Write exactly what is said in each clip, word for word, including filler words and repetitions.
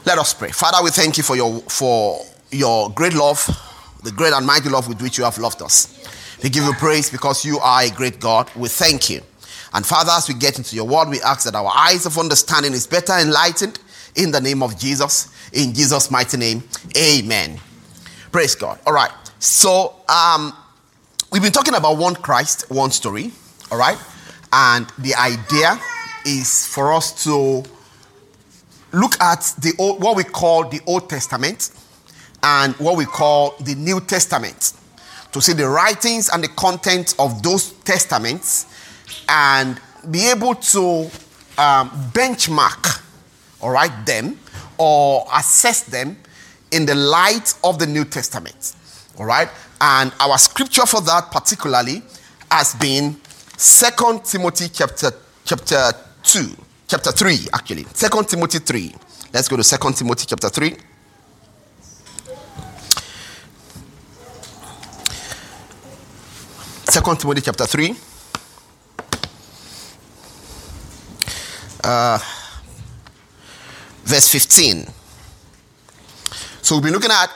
Let us pray. Father, we thank you for your for your great love, the great and mighty love with which you have loved us. We give you praise because you are a great God. We thank you. And Father, as we get into your word, we ask that our eyes of understanding is better enlightened in the name of Jesus. In Jesus' mighty name, amen. Praise God. All right. So, um, we've been talking about one Christ, one story. All right. And the idea is for us to look at the old, what we call the Old Testament and what we call the New Testament, to see the writings and the content of those testaments and be able to um, benchmark, all right, them or assess them in the light of the New Testament, all right. And our scripture for that particularly has been Second Timothy chapter chapter two. Chapter three, actually. Second Timothy three. Let's go to Second Timothy chapter three. Second Timothy chapter three. Uh, verse fifteen. So we'll be looking at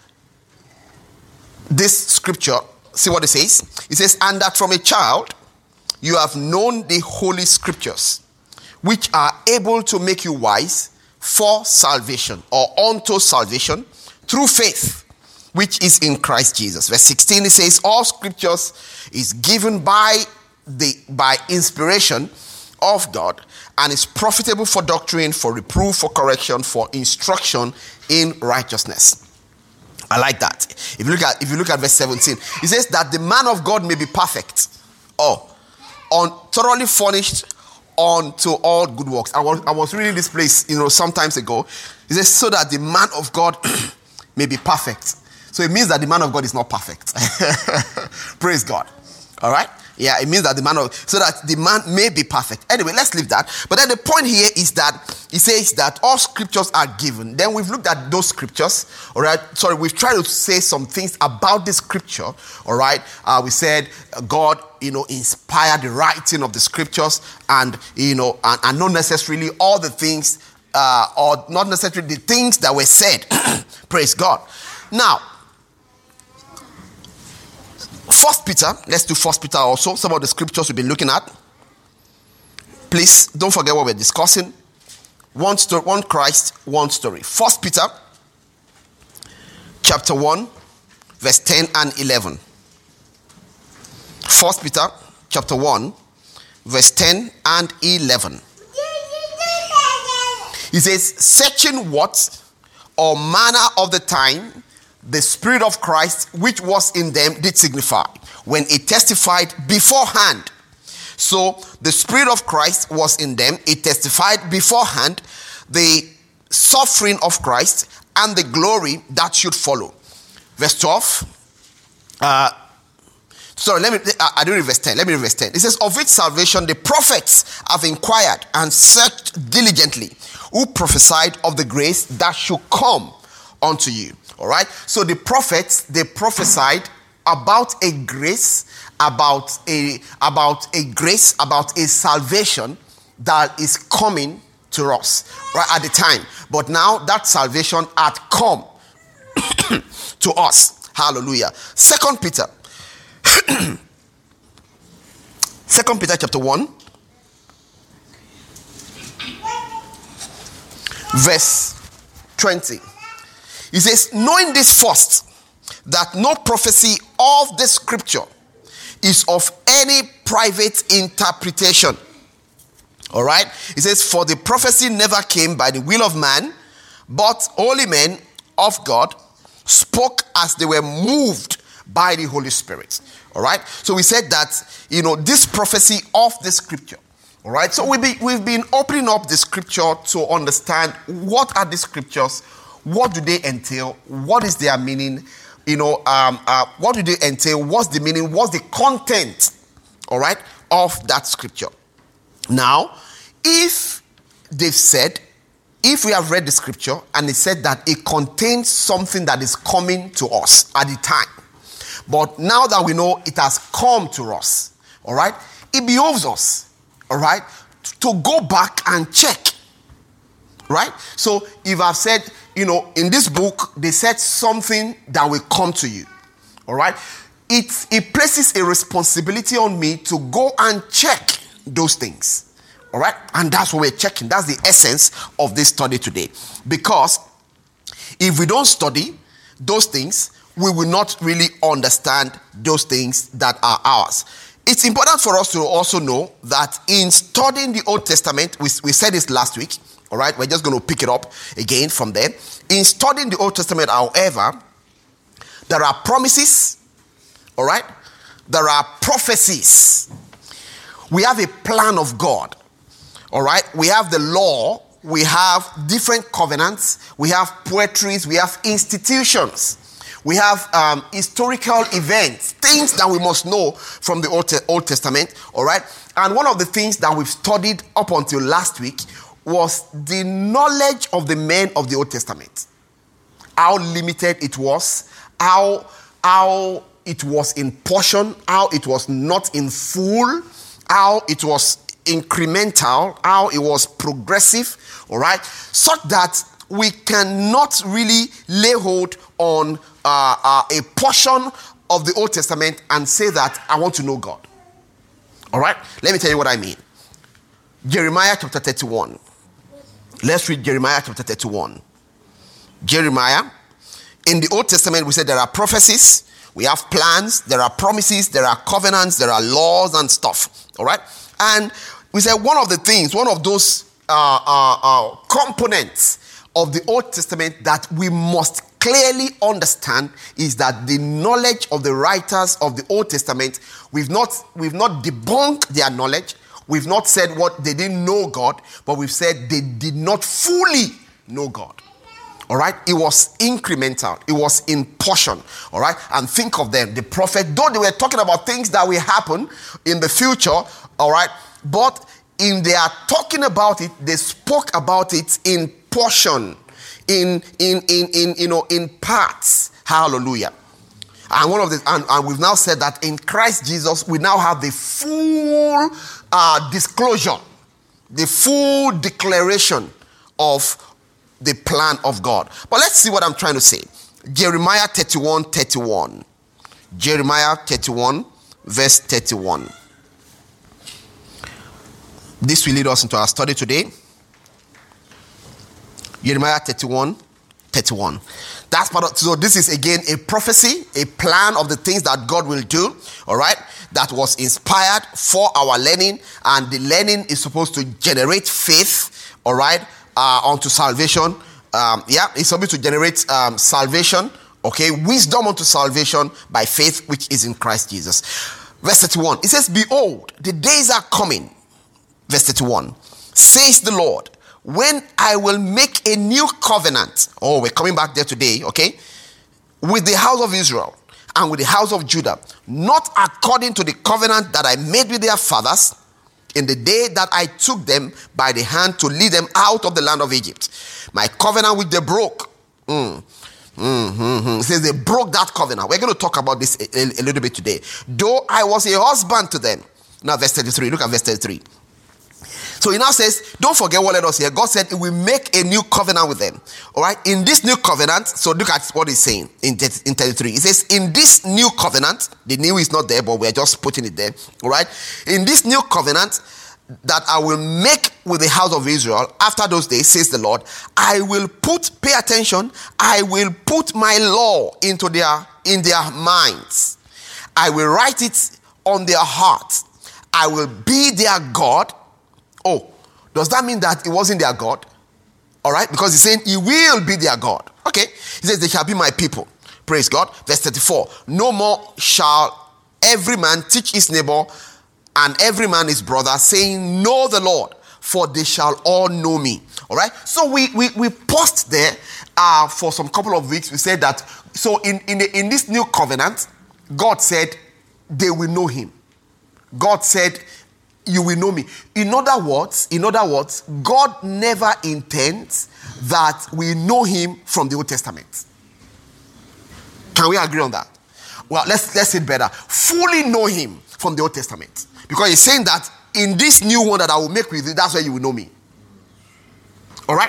this scripture. See what it says. It says, and that from a child you have known the holy scriptures, which are able to make you wise for salvation or unto salvation through faith, which is in Christ Jesus. Verse sixteen, it says, all scriptures is given by the by inspiration of God and is profitable for doctrine, for reproof, for correction, for instruction in righteousness. I like that. If you look at if you look at verse seventeen, it says that the man of God may be perfect. Oh, on thoroughly furnished unto all good works. I was I was reading this place, you know, some times ago. It says, so that the man of God may be perfect. So it means that the man of God is not perfect. Praise God. All right? Yeah, it means that the man of so that the man may be perfect. Anyway, let's leave that. But then the point here is that it says that all scriptures are given. Then we've looked at those scriptures. All right. Sorry, we've tried to say some things about the scripture. All right. Uh, we said uh, God, you know, inspired the writing of the scriptures, and you know, and, and not necessarily all the things, uh, or not necessarily the things that were said. Praise God. Now, First Peter, let's do First Peter also. Some of the scriptures we've been looking at. Please don't forget what we're discussing. One story, one Christ, one story. First Peter, chapter one, verse ten and eleven. First Peter, chapter one, verse ten and eleven. He says, searching what or manner of the time the Spirit of Christ which was in them did signify, when it testified beforehand. So the Spirit of Christ was in them. It testified beforehand the suffering of Christ and the glory that should follow. Verse twelve. Uh, sorry, let me. I don't read verse ten. Let me read verse ten. It says, of which salvation the prophets have inquired and searched diligently, who prophesied of the grace that should come unto you. All right. So the prophets, they prophesied about a grace, about a about a grace, about a salvation that is coming to us right at the time. But now that salvation had come to us. Hallelujah. Second Peter. Second Peter chapter one. Verse twenty. He says, knowing this first, that no prophecy of the scripture is of any private interpretation. All right. He says, for the prophecy never came by the will of man, but holy men of God spoke as they were moved by the Holy Spirit. All right. So we said that, you know, this prophecy of the scripture. All right. So we've been, we've been opening up the scripture to understand what are the scriptures. What do they entail? What is their meaning? You know, um, uh, what do they entail? What's the meaning? What's the content, all right, of that scripture? Now, if they've said, if we have read the scripture and it said that it contains something that is coming to us at the time, but now that we know it has come to us, all right, it behoves us, all right, to go back and check. Right? So if I've said, you know, in this book, they said something that will come to you. All right? It, it places a responsibility on me to go and check those things. All right? And that's what we're checking. That's the essence of this study today. Because if we don't study those things, we will not really understand those things that are ours. It's important for us to also know that in studying the Old Testament, we, we said this last week, all right? We're just going to pick it up again from there. In studying the Old Testament, however, there are promises, all right? There are prophecies. We have a plan of God, all right? We have the law. We have different covenants. We have poetries. We have institutions. We have um, historical events, things that we must know from the Old, Te- Old Testament, all right? And one of the things that we've studied up until last week was the knowledge of the men of the Old Testament. How limited it was, how, how it was in portion, how it was not in full, how it was incremental, how it was progressive, all right? Such that we cannot really lay hold on uh, uh, a portion of the Old Testament and say that I want to know God. All right? Let me tell you what I mean. Jeremiah chapter thirty-one. Let's read Jeremiah chapter thirty-one. Jeremiah. In the Old Testament, we said there are prophecies, we have plans, there are promises, there are covenants, there are laws and stuff. All right? And we said one of the things, one of those uh, uh, uh, components of the Old Testament that we must clearly understand is that the knowledge of the writers of the Old Testament, we've not, we've not debunked their knowledge. We've not said what they didn't know God, but we've said they did not fully know God. All right? It was incremental. It was in portion. All right? And think of them. The prophet, though they were talking about things that will happen in the future, all right? But in their talking about it, they spoke about it in portion, in in in in you know in parts. Hallelujah. And one of the and, and we've now said that in Christ Jesus we now have the full uh, disclosure, the full declaration of the plan of God. But let's see what I'm trying to say. Jeremiah thirty-one thirty-one. Jeremiah thirty-one verse thirty-one. This will lead us into our study today. Jeremiah thirty-one thirty-one. That's part of, so this is again a prophecy, a plan of the things that God will do, all right, that was inspired for our learning, and the learning is supposed to generate faith, all right, uh, unto salvation. Um, yeah, it's supposed to generate um, salvation, okay, wisdom unto salvation by faith which is in Christ Jesus. Verse thirty-one, it says, behold, the days are coming, verse thirty-one, says the Lord, when I will make a new covenant. Oh, we're coming back there today, okay? With the house of Israel and with the house of Judah, not according to the covenant that I made with their fathers in the day that I took them by the hand to lead them out of the land of Egypt. My covenant which they broke. Mm. Mm-hmm. It says they broke that covenant. We're going to talk about this a, a, a little bit today. Though I was a husband to them. Now verse thirty-three. Look at verse thirty-three. So he now says, don't forget what let us hear. God said he will make a new covenant with them. All right. In this new covenant, so look at what he's saying in, in thirty-three. He says, in this new covenant, the new is not there, but we're just putting it there. All right. In this new covenant that I will make with the house of Israel after those days, says the Lord, I will put, pay attention, I will put my law into their, in their minds. I will write it on their hearts. I will be their God. Oh, does that mean that it wasn't their God? All right, because he's saying he will be their God. Okay, he says they shall be my people. Praise God. Verse thirty-four, no more shall every man teach his neighbor and every man his brother, saying, know the Lord, for they shall all know me. All right, so we we, we paused there uh, for some couple of weeks. We said that, so in, in, the, in this new covenant, God said they will know him. God said, you will know me. In other words, in other words, God never intends that we know him from the Old Testament. Can we agree on that? Well, let's let's say it better. Fully know him from the Old Testament. Because he's saying that in this new one that I will make with you, that's where you will know me. All right?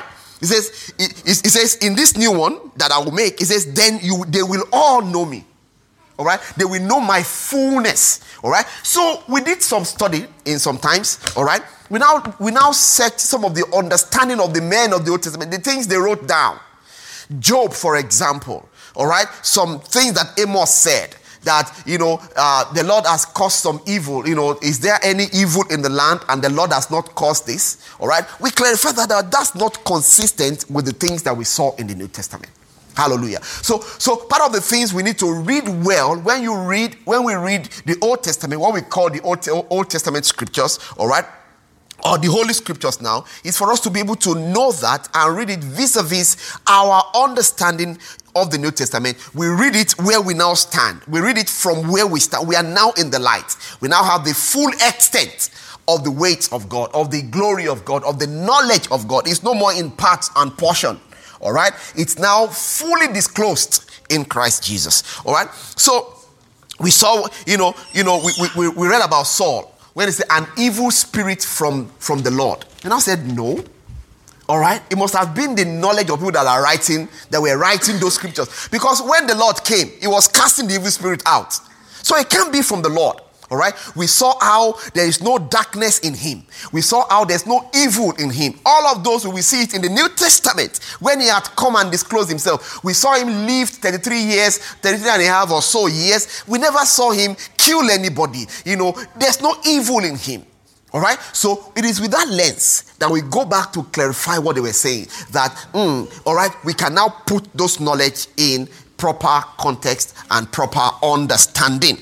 It says, it, it says, in this new one that I will make, it says, then you they will all know me. All right? They will know my fullness. All right? So we did some study in some times. All right? We now we now set some of the understanding of the men of the Old Testament, the things they wrote down. Job, for example. All right? Some things that Amos said. That, you know, uh, the Lord has caused some evil. You know, is there any evil in the land and the Lord has not caused this? All right. We clarify that, that that's not consistent with the things that we saw in the New Testament. Hallelujah. So, so part of the things we need to read well when you read, when we read the Old Testament, what we call the Old, Old Testament scriptures, all right, or the Holy Scriptures now, is for us to be able to know that and read it vis-a-vis our understanding of the New Testament. We read it where we now stand. We read it from where we stand. We are now in the light. We now have the full extent of the weight of God, of the glory of God, of the knowledge of God. It's no more in part and portion. All right? It's now fully disclosed in Christ Jesus. All right? So we saw, you know, you know, we, we, we read about Saul. When it said an evil spirit from, from the Lord. And I said, no. All right. It must have been the knowledge of people that are writing, that were writing those scriptures. Because when the Lord came, he was casting the evil spirit out. So it can't be from the Lord. All right. We saw how there is no darkness in him. We saw how there's no evil in him. All of those, we see it in the New Testament when he had come and disclosed himself. We saw him live thirty-three years, thirty-three and a half or so years. We never saw him kill anybody. You know, there's no evil in him. All right. So it is with that lens that we go back to clarify what they were saying. That, mm, all right, we can now put those knowledge in proper context and proper understanding.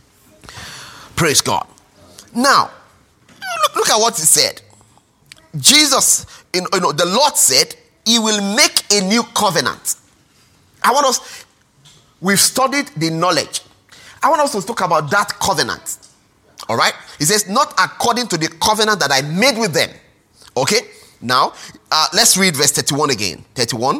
Praise God. Now, look, look at what he said. Jesus, you know, you know, the Lord said, he will make a new covenant. I want us, we've studied the knowledge. I want us to talk about that covenant. All right? He says, not according to the covenant that I made with them. Okay? Now, uh, let's read verse thirty-one again. thirty-one.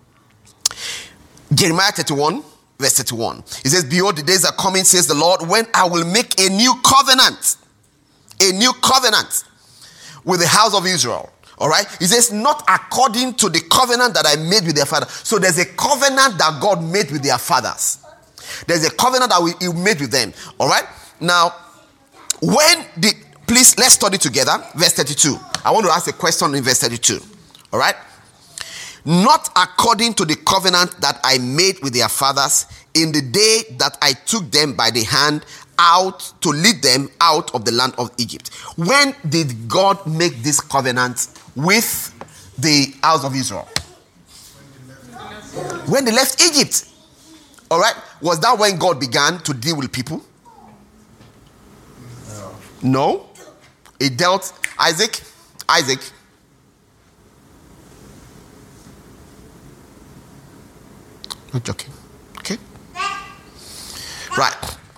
Jeremiah thirty-one. Verse thirty-one. It says, behold, the days are coming, says the Lord, when I will make a new covenant. A new covenant with the house of Israel. All right? He says, not according to the covenant that I made with their father. So there's a covenant that God made with their fathers. There's a covenant that we, he made with them. All right? Now, when the, please, let's study together. Verse thirty-two. I want to ask a question in verse thirty-two. All right? Not according to the covenant that I made with their fathers in the day that I took them by the hand out to lead them out of the land of Egypt. When did God make this covenant with the house of Israel? When they left Egypt. All right. Was that when God began to deal with people? No. He dealt Isaac. Isaac. Not joking. Okay. Right.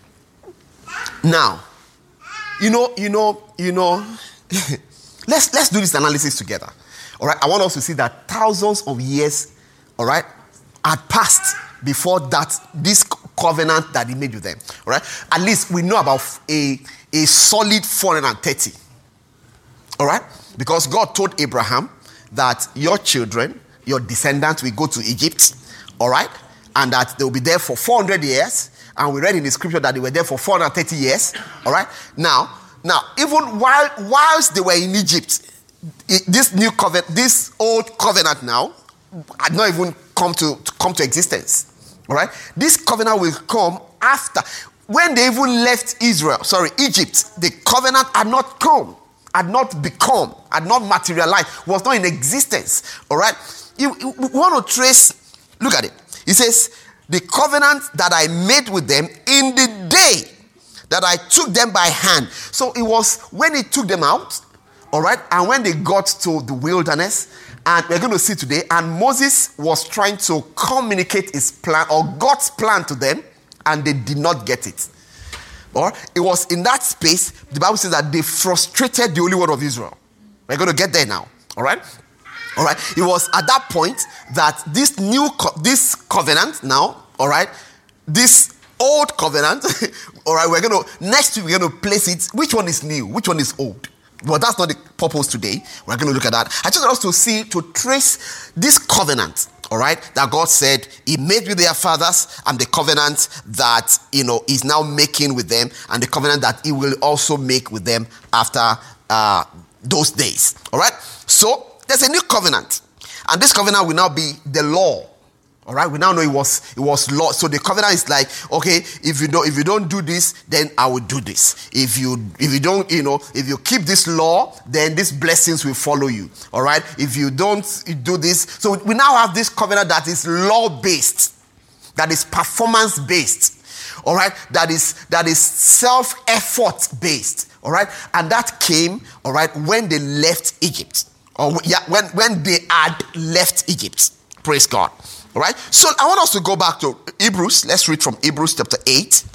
Now, you know, you know, you know, let's let's do this analysis together. All right. I want us to see that thousands of years, all right, had passed before that this covenant that he made with them. All right. At least we know about a, a solid four hundred thirty. All right. Because God told Abraham that your children, your descendants will go to Egypt. All right. And that they will be there for four hundred years. And we read in the scripture that they were there for four hundred thirty years. All right. Now, now, even while whilst they were in Egypt, it, this new covenant, this old covenant now, had not even come to, to come to existence. All right. This covenant will come after. When they even left Israel, sorry, Egypt, the covenant had not come, had not become, had not materialized, was not in existence. All right. You, you want to trace, look at it. He says, the covenant that I made with them in the day that I took them by hand. So it was when he took them out, all right, and when they got to the wilderness, and we're going to see today, and Moses was trying to communicate his plan or God's plan to them, and they did not get it. Or it was in that space, the Bible says that they frustrated the Holy Word of Israel. We're going to get there now, all right? All right. It was at that point that this new, co- this covenant now, all right, this old covenant, all right, we're going to, next week we're going to place it. Which one is new? Which one is old? But that's not the purpose today. We're going to look at that. I just want us to see, to trace this covenant, all right, that God said he made with their fathers, and the covenant that, you know, he's now making with them, and the covenant that he will also make with them after uh, those days. All right. So there's a new covenant, and this covenant will now be the law. All right, we now know it was it was law. So the covenant is like, okay, if you don't if you don't do this, then I will do this. If you if you don't, you know, if you keep this law, then these blessings will follow you. All right, if you don't do this, so we now have this covenant that is law based, that is performance based. All right, that is that is self effort based. All right, and that came, all right, when they left Egypt, or yeah, when when they had left Egypt. Praise God. All right, so I want us to go back to Hebrews. Let's read from Hebrews chapter eight.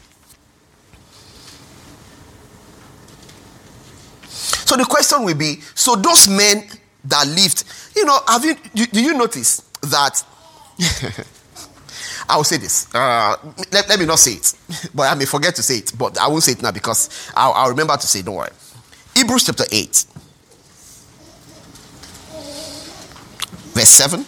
So the question will be, so those men that lived, you know, have you, do, do you notice that, I will say this, uh, let, let me not say it, but I may forget to say it, but I won't say it now because I'll, I'll remember to say it, don't worry. Hebrews chapter eight, verse seven.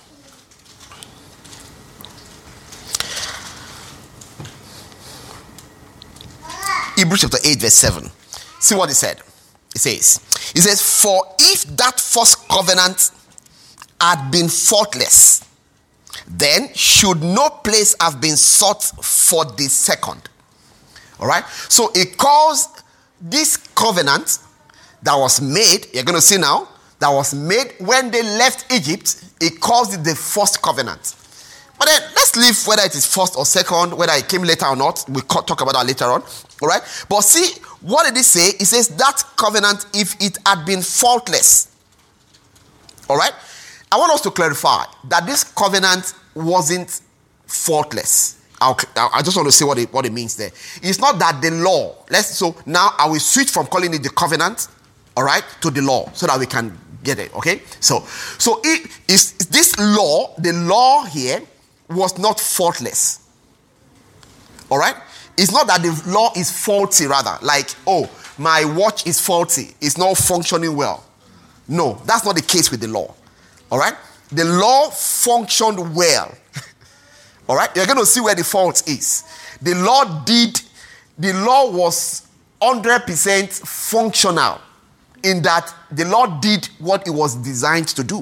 Hebrews chapter eight, verse seven. See what it said. It says, it says, for if that first covenant had been faultless, then should no place have been sought for the second. All right. So it calls this covenant that was made, you're going to see now, that was made when they left Egypt, it calls it the first covenant. But then let's leave whether it is first or second, whether it came later or not. We'll talk about that later on. All right. But see, what did it say? It says that covenant, if it had been faultless. All right. I want us to clarify that this covenant wasn't faultless. I'll, I just want to say what it, what it means there. It's not that the law. Let's so now I will switch from calling it the covenant, all right, to the law, so that we can get it. Okay. So so it is this law. The law here was not faultless. All right? It's not that the law is faulty, rather. Like, oh, my watch is faulty. It's not functioning well. No, that's not the case with the law. All right? The law functioned well. All right? You're going to see where the fault is. The law did, the law was one hundred percent functional in that the law did what it was designed to do.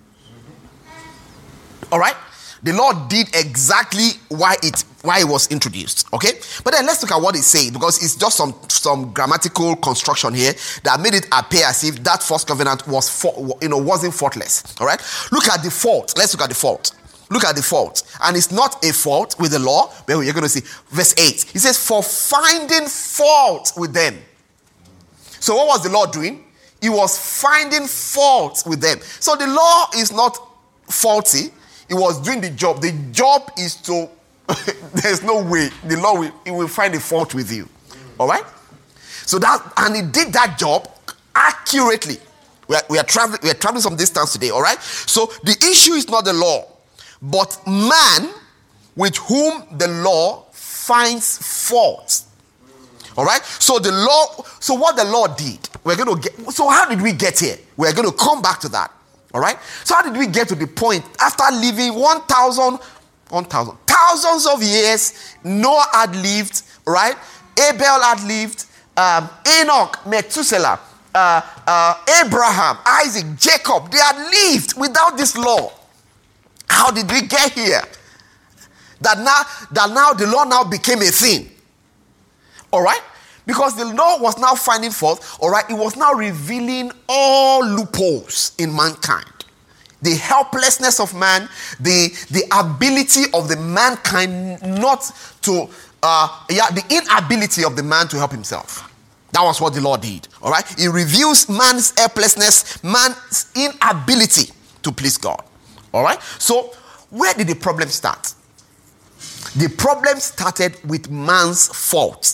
All right? The law did exactly why it why it was introduced. Okay, but then let's look at what it says, because it's just some some grammatical construction here that made it appear as if that first covenant was for, you know wasn't faultless. All right, look at the fault. Let's look at the fault. Look at the fault, and it's not a fault with the law. But you're going to see verse eight. It says, "For finding fault with them." So what was the law doing? It was finding fault with them. So the law is not faulty. It was doing the job. The job is to, there's no way the law will, it will find a fault with you. All right? So that, and it did that job accurately. We are, we are traveling, we are traveling some distance today. All right? So the issue is not the law, but man with whom the law finds fault. All right? So the law, so what the law did, we're going to get, so how did we get here? We're going to come back to that. All right. So how did we get to the point after living one thousand, one thousand, thousands of years? Noah had lived, right? Abel had lived. Um, Enoch, Methuselah, uh, uh, Abraham, Isaac, Jacob. They had lived without this law. How did we get here? That now, that now the law now became a thing. All right. Because the law was now finding fault, all right, it was now revealing all loopholes in mankind. The helplessness of man, the, the ability of the mankind not to, uh, yeah, the inability of the man to help himself. That was what the law did, all right? It reveals man's helplessness, man's inability to please God, all right? So where did the problem start? The problem started with man's fault.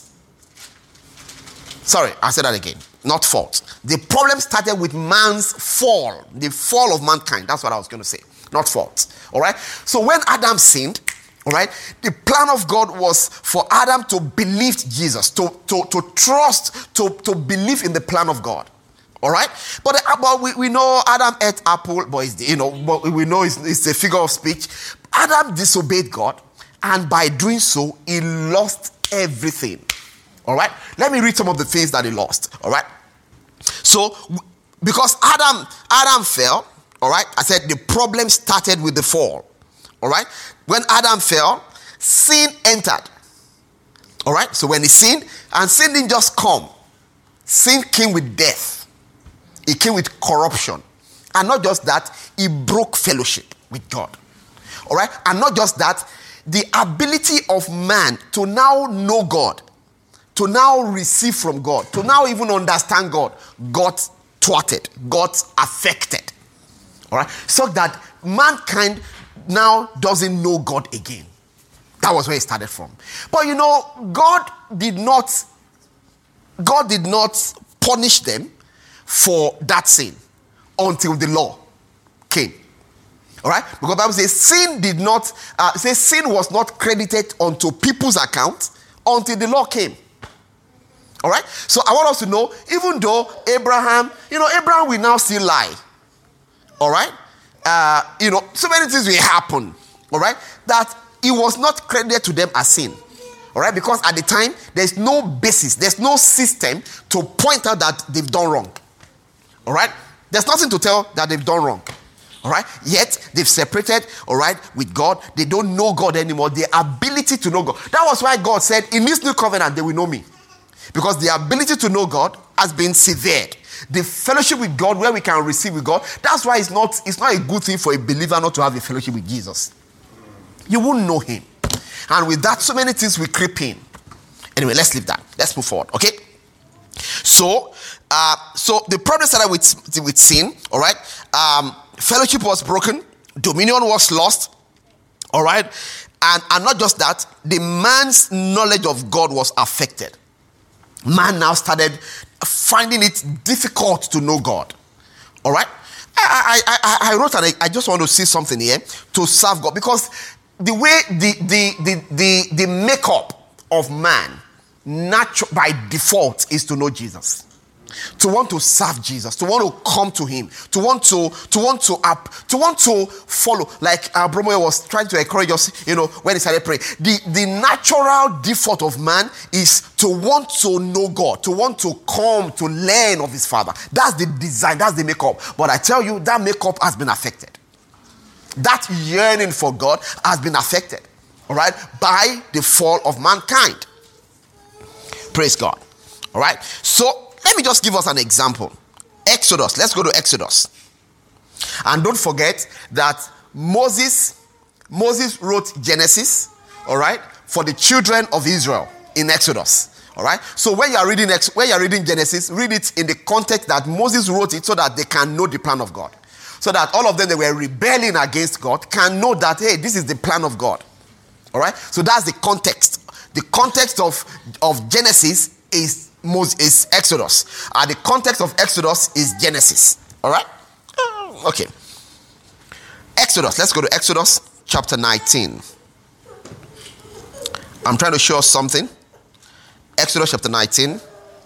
Sorry, I said that again. Not fault. The problem started with man's fall. The fall of mankind. That's what I was going to say. Not fault. All right? So when Adam sinned, all right, the plan of God was for Adam to believe Jesus, to, to, to trust, to, to believe in the plan of God. All right, but, the, but we, we know Adam ate apple, but it's, you know, but we know it's, it's a figure of speech. Adam disobeyed God, and by doing so, he lost everything. All right, let me read some of the things that he lost. All right, so because Adam Adam fell, all right, I said the problem started with the fall. All right, when Adam fell, sin entered. All right, so when he sinned, and sin didn't just come, sin came with death. It came with corruption. And not just that, it broke fellowship with God. All right? And not just that, the ability of man to now know God, to now receive from God, to now even understand God, got thwarted, got affected. All right? So that mankind now doesn't know God again. That was where it started from. But you know, God did not, God did not punish them for that sin until the law came. All right? Because the Bible says sin did not, uh, it says sin was not credited onto people's account until the law came. All right? So I want us to know, even though Abraham, you know, Abraham will now still lie. All right? Uh, you know, so many things will happen. All right? That it was not credited to them as sin. All right? Because at the time, there's no basis, there's no system to point out that they've done wrong. All right? There's nothing to tell that they've done wrong. All right? Yet, they've separated, all right, with God. They don't know God anymore. The ability to know God. That was why God said, in this new covenant, they will know me. Because the ability to know God has been severed. The fellowship with God, where we can receive with God, that's why it's not, it's not a good thing for a believer not to have a fellowship with Jesus. You won't know him. And with that, so many things will creep in. Anyway, let's leave that. Let's move forward, okay? So, uh, so the problem started with, with sin, all right? Um, fellowship was broken. Dominion was lost, all right? And, and not just that, the man's knowledge of God was affected. Man now started finding it difficult to know God, all right? I, I, I, I wrote and I, I just want to see something here to serve God, because the way the the the the, the makeup of man natural by default is to know Jesus, to want to serve Jesus, to want to come to him, to want to to want to up to want to follow, like uh, Bromo was trying to encourage us, you know, when he started praying. The the natural default of man is to want to know God, to want to come to learn of his Father. That's the design, that's the makeup. But I tell you, that makeup has been affected. That yearning for God has been affected, all right, by the fall of mankind. Praise God. All right. So let me just give us an example. Exodus. Let's go to Exodus. And don't forget that Moses, Moses wrote Genesis, all right, for the children of Israel in Exodus. All right. So when you are reading when you are reading Genesis, read it in the context that Moses wrote it so that they can know the plan of God. So that all of them that were rebelling against God can know that, hey, this is the plan of God. All right. So that's the context. The context of, of Genesis is, is Exodus. And the context of Exodus is Genesis. All right? Okay. Exodus. Let's go to Exodus chapter nineteen. I'm trying to show us something. Exodus chapter nineteen.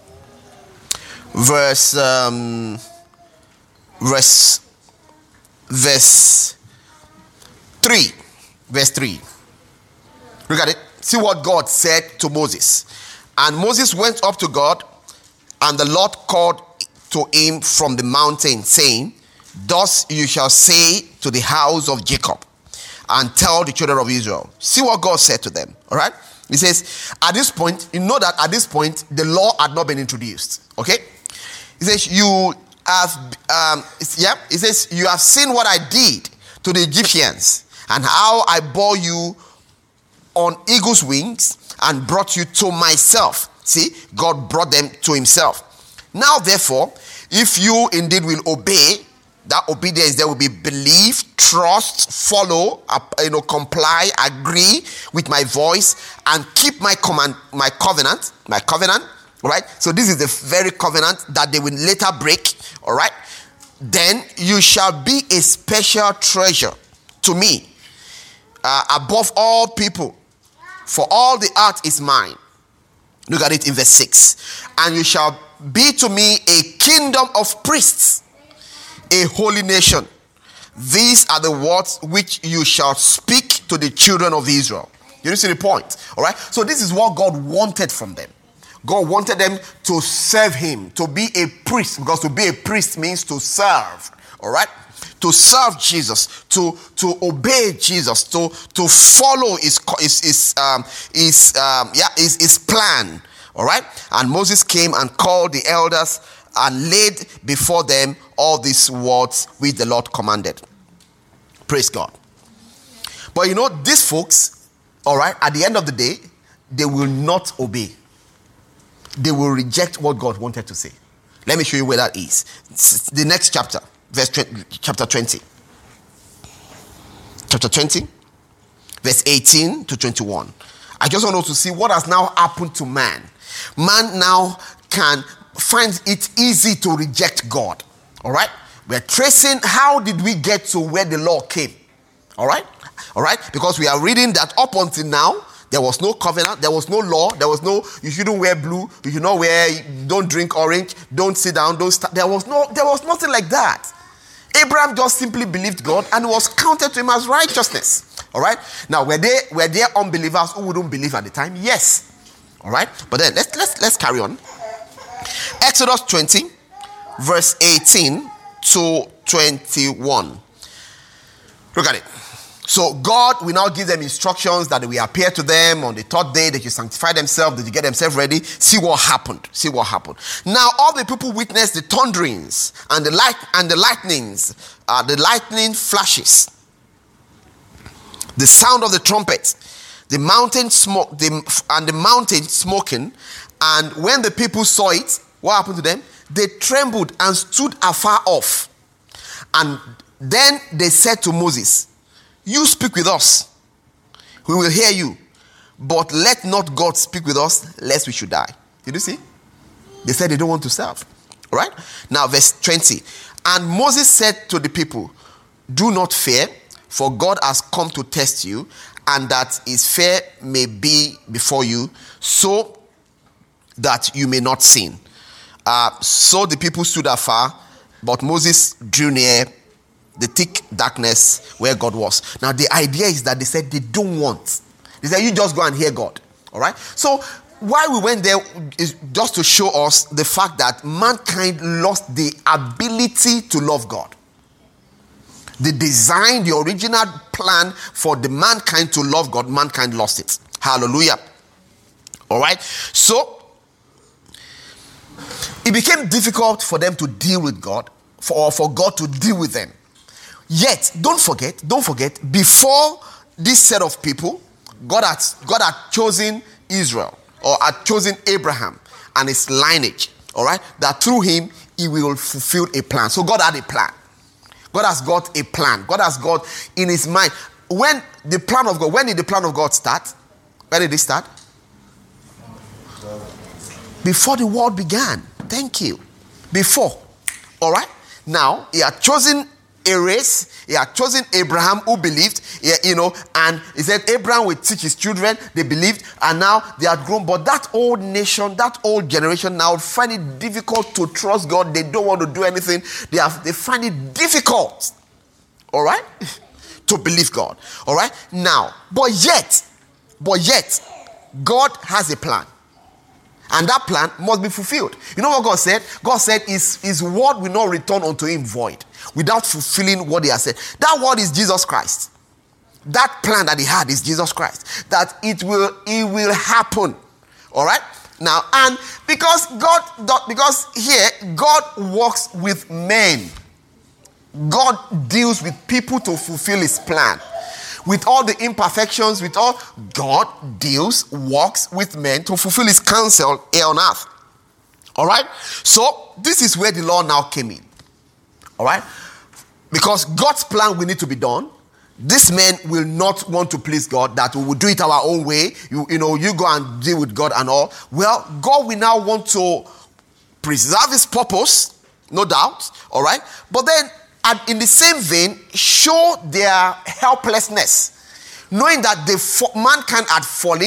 Verse, um, verse, verse three. Verse three. Look at it. See what God said to Moses. And Moses went up to God, and the Lord called to him from the mountain, saying, thus you shall say to the house of Jacob, and tell the children of Israel. See what God said to them. All right? He says, at this point, you know that at this point, the law had not been introduced. Okay? He says, you have, um, yeah, he says, you have seen what I did to the Egyptians, and how I bore you on eagle's wings and brought you to myself. See, God brought them to himself. Now, therefore, if you indeed will obey, that obedience there will be belief, trust, follow, uh, you know, comply, agree with my voice, and keep my command, my covenant, my covenant. All right. So this is the very covenant that they will later break. All right. Then you shall be a special treasure to me, uh, above all people. For all the earth is mine. Look at it in verse six. And you shall be to me a kingdom of priests, a holy nation. These are the words which you shall speak to the children of Israel. You see the point? All right. So this is what God wanted from them. God wanted them to serve him, to be a priest, because to be a priest means to serve. All right. To serve Jesus, to, to obey Jesus, to, to follow his, his, his, um, his, um, yeah, his, his plan. All right. And Moses came and called the elders and laid before them all these words which the Lord commanded. Praise God. But you know, these folks, all right, at the end of the day, they will not obey. They will reject what God wanted to say. Let me show you where that is. It's the next chapter, verse twenty, chapter twenty. Chapter twenty, verse eighteen to twenty-one. I just want us to see what has now happened to man. Man now can find it easy to reject God. All right? We're tracing how did we get to where the law came. All right? All right? Because we are reading that up until now, there was no covenant, there was no law, there was no, you shouldn't wear blue, you should not wear, don't drink orange, don't sit down, don't start. There was no, there was nothing like that. Abraham just simply believed God and it was counted to him as righteousness. All right? Now, were they, were there unbelievers who wouldn't believe at the time? Yes. All right? But then, let's, let's, let's carry on. Exodus twenty, verse eighteen to twenty-one. Look at it. So God will now give them instructions that will appear to them on the third day. They should sanctify themselves, they should get themselves ready. See what happened. See what happened. Now all the people witnessed the thunderings and the light and the lightnings, uh, the lightning flashes, the sound of the trumpet, the mountain smoke, the, and the mountain smoking. And when the people saw it, what happened to them? They trembled and stood afar off. And then they said to Moses, you speak with us, we will hear you, but let not God speak with us, lest we should die. Did you see? They said they don't want to serve. All right? Now, verse twenty. And Moses said to the people, do not fear, for God has come to test you, and that his fear may be before you, so that you may not sin. Uh, so the people stood afar, but Moses drew near the thick darkness where God was. Now the idea is that they said they don't want. They said you just go and hear God. All right. So why we went there is just to show us the fact that mankind lost the ability to love God. The design, the original plan for the mankind to love God, mankind lost it. Hallelujah. All right. So it became difficult for them to deal with God, for, or for God to deal with them. Yet, don't forget, don't forget, before this set of people, God had, God had chosen Israel, or had chosen Abraham and his lineage, all right? That through him, he will fulfill a plan. So God had a plan. God has got a plan. God has got in his mind. When the plan of God, when did the plan of God start? When did it start? Before the world began. Thank you. Before. All right? Now, he had chosen a race. He had chosen Abraham who believed, you know, and he said Abraham would teach his children. They believed, and now they had grown. But that old nation, that old generation now find it difficult to trust God. They don't want to do anything. They have, they find it difficult, all right, to believe God. All right, now, but yet, but yet, God has a plan. And that plan must be fulfilled. You know what God said? God said his, his word will not return unto him void without fulfilling what he has said. That word is Jesus Christ. That plan that he had is Jesus Christ. That it will, it will happen. All right? Now, and because God, because here, God works with men. God deals with people to fulfill his plan. With all the imperfections, with all, God deals, works with men to fulfill his counsel here on earth. All right? So, this is where the law now came in. All right? Because God's plan will need to be done. These men will not want to please God, that we will do it our own way. You, you know, you go and deal with God and all. Well, God will now want to preserve his purpose, no doubt. All right? But then, and in the same vein, show their helplessness, knowing that the mankind had fallen,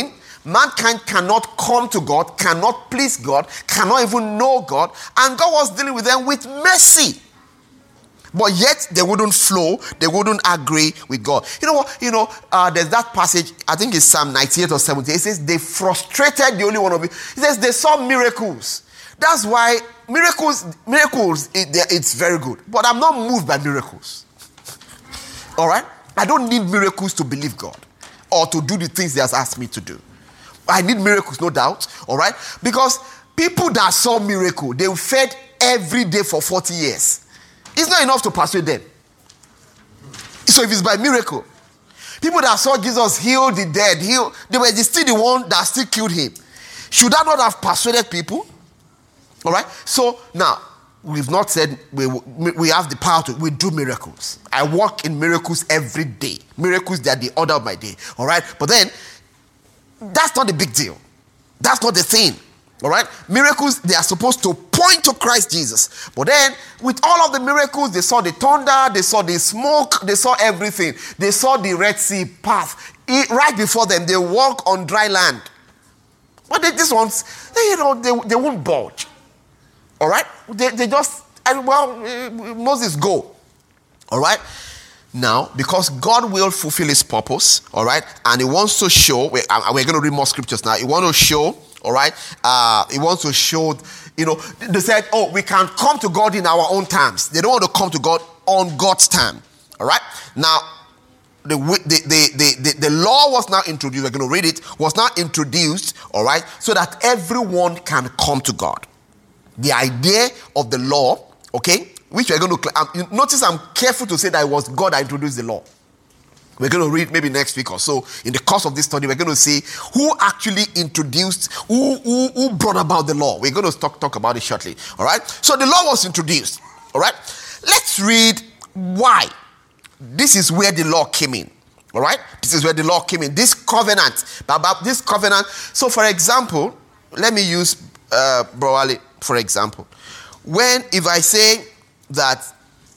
Mankind cannot come to God, cannot please God, cannot even know God, and God was dealing with them with mercy. But yet they wouldn't flow, they wouldn't agree with God. You know what? You know, uh, there's that passage, I think it's Psalm ninety-eight or seventy. It says they frustrated the only one of you. It says they saw miracles. That's why miracles, miracles, it, it's very good. But I'm not moved by miracles. All right? I don't need miracles to believe God or to do the things He has asked me to do. I need miracles, no doubt. All right? Because people that saw miracle, they fed every day for forty years. It's not enough to persuade them. So if it's by miracle, people that saw Jesus heal the dead, heal, they were still the one that still killed him. Should that not have persuaded people? All right. So now we've not said we we have the power to we do miracles. I walk in miracles every day. Miracles, they are the order of my day. All right. But then that's not the big deal. That's not the thing. All right. Miracles, they are supposed to point to Christ Jesus. But then with all of the miracles, they saw the thunder, they saw the smoke, they saw everything. They saw the Red Sea path. It, right before them, they walk on dry land. But they, these ones, they, you know, they, they won't budge. All right? They, they just, well, Moses, go. All right? Now, because God will fulfill His purpose, all right, and He wants to show, we're, we're going to read more scriptures now. He wants to show, all right, uh, He wants to show, you know, they said, oh, we can come to God in our own terms. They don't want to come to God on God's time, all right? Now, the the, the, the, the, the law was now introduced, we're going to read it, was now introduced, all right, so that everyone can come to God. The idea of the law, okay, which we're going to, um, notice I'm careful to say that it was God that introduced the law. We're going to read maybe next week or so. In the course of this study, we're going to see who actually introduced, who, who, who brought about the law. We're going to talk, talk about it shortly. All right. So the law was introduced. All right. Let's read why. This is where the law came in. All right. This is where the law came in. This covenant. About this covenant. So for example, let me use uh, Bro Ali for example. When, if I say that,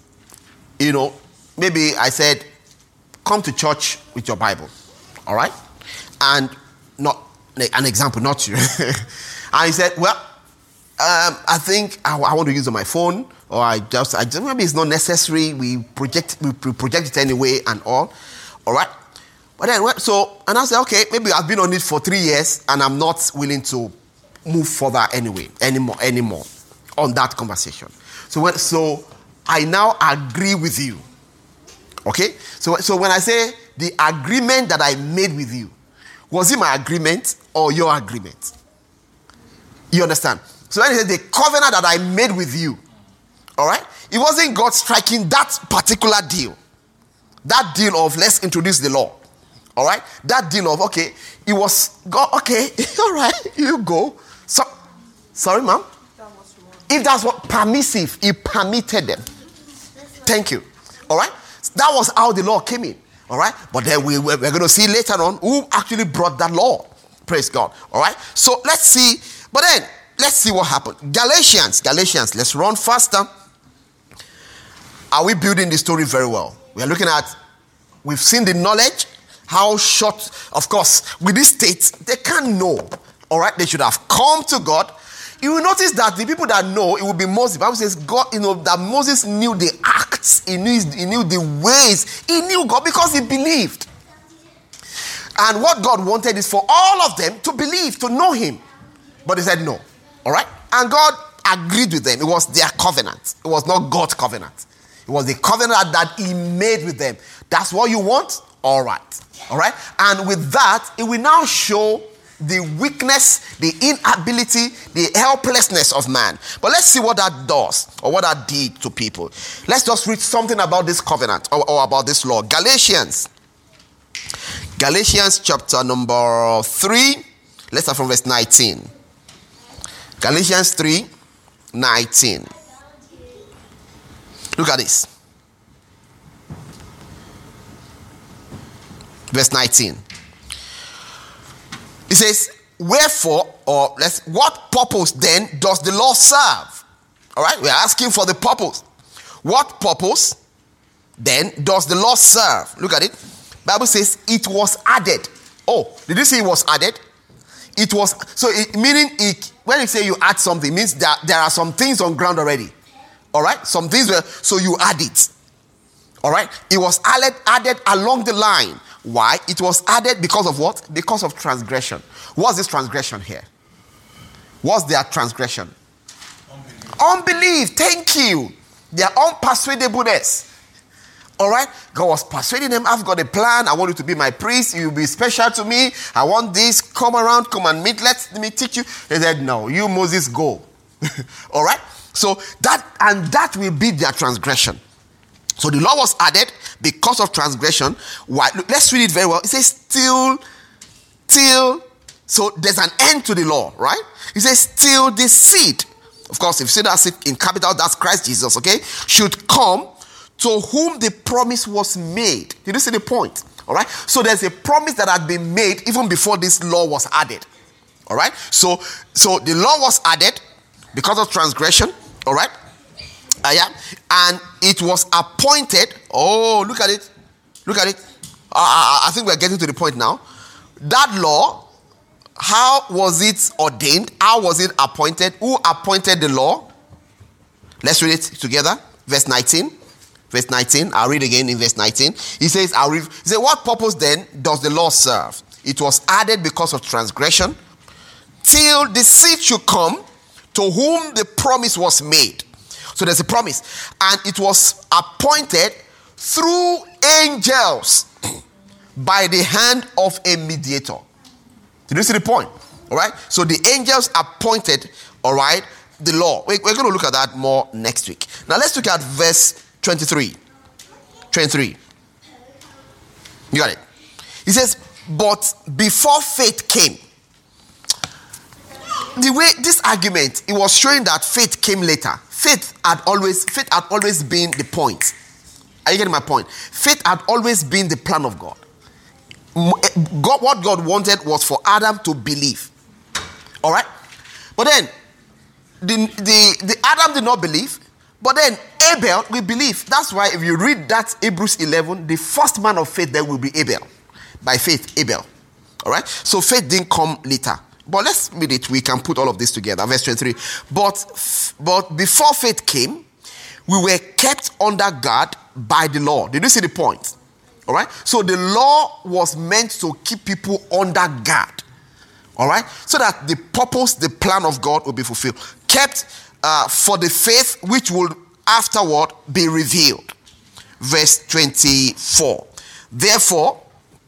you know, maybe I said, come to church with your Bible, all right? And not an example, not you. And he said, well, um, I think I, I want to use it on my phone, or I just, I just maybe it's not necessary. We project, we project it anyway, and all, all right? But then, so, and I said, okay, maybe I've been on it for three years, and I'm not willing to move further anyway, anymore, anymore, on that conversation. So, when, so I now agree with you. Okay? So, so when I say the agreement that I made with you, was it my agreement or your agreement? You understand? So when I say the covenant that I made with you, all right? It wasn't God striking that particular deal. That deal of let's introduce the law. All right? That deal of, okay, it was God, okay, all right, you go. So, sorry, ma'am? If that's what permissive, He permitted them. Thank you. All right? That was how the law came in, all right? But then we, we're going to see later on who actually brought that law. Praise God, all right? So let's see. But then, let's see what happened. Galatians, Galatians, let's run faster. Are we building the story very well? We are looking at, we've seen the knowledge, how short, of course, with this state, they can't know, all right? They should have come to God. You will notice that the people that know, it will be Moses. The Bible says God, you know, that Moses knew the acts, he knew, he knew the ways, he knew God because he believed. And what God wanted is for all of them to believe, to know Him. But He said no. All right? And God agreed with them. It was their covenant. It was not God's covenant. It was the covenant that He made with them. That's what you want? All right. All right? And with that, it will now show the weakness, the inability, the helplessness of man. But let's see what that does, or what that did to people. Let's just read something about this covenant, or, or about this law. Galatians. Galatians chapter number three. Let's start from verse nineteen. Galatians three, nineteen. Look at this. Verse nineteen. It says, wherefore, or let's, what purpose then does the law serve? All right, we're asking for the purpose. What purpose then does the law serve? Look at it. Bible says it was added. Oh, did you see it was added? it was, so it, meaning it, when you say you add something, it means that there are some things on ground already. All right? Some things were, so you add it. All right? It was added, added along the line. Why? It was added because of what? Because of transgression. What's this transgression here? What's their transgression? Unbelief. Unbelief. Thank you. Their unpersuadableness. All right? God was persuading them. I've got a plan. I want you to be my priest. You'll be special to me. I want this. Come around. Come and meet. Let me teach you. They said, no. You, Moses, go. All right? So that, and that will be their transgression. So the law was added because of transgression. Why? Look, let's read it very well. It says, till, till, so there's an end to the law, right? It says, till the seed, of course, if you say that seed in capital, that's Christ Jesus, okay, should come, to whom the promise was made. Did you see the point? All right? So there's a promise that had been made even before this law was added. All right? So, so the law was added because of transgression. All right? Uh, yeah. And it was appointed. Oh, look at it. Look at it. Uh, I think we're getting to the point now. That law, how was it ordained? How was it appointed? Who appointed the law? Let's read it together. Verse nineteen. Verse nineteen. I'll read again in verse nineteen. He says, I'll read. He says, what purpose then does the law serve? It was added because of transgression, till the seed should come, to whom the promise was made. So there's a promise. And it was appointed through angels by the hand of a mediator. Did you see the point? All right. So the angels appointed, all right, the law. We're going to look at that more next week. Now let's look at verse twenty-three. twenty-three. You got it. He says, but before faith came. The way this argument, it was showing that faith came later. Faith had always, faith had always been the point. Are you getting my point? Faith had always been the plan of God. God, what God wanted was for Adam to believe. All right? But then, the, the, the Adam did not believe. But then, Abel will believe. That's why if you read that Hebrews eleven, the first man of faith there will be Abel. By faith, Abel. All right? So faith didn't come later. But let's read it. We can put all of this together. Verse twenty-three. But, but before faith came, we were kept under guard by the law. Did you see the point? All right? So the law was meant to keep people under guard. All right? So that the purpose, the plan of God will be fulfilled. Kept uh, for the faith which will afterward be revealed. Verse twenty-four. Therefore,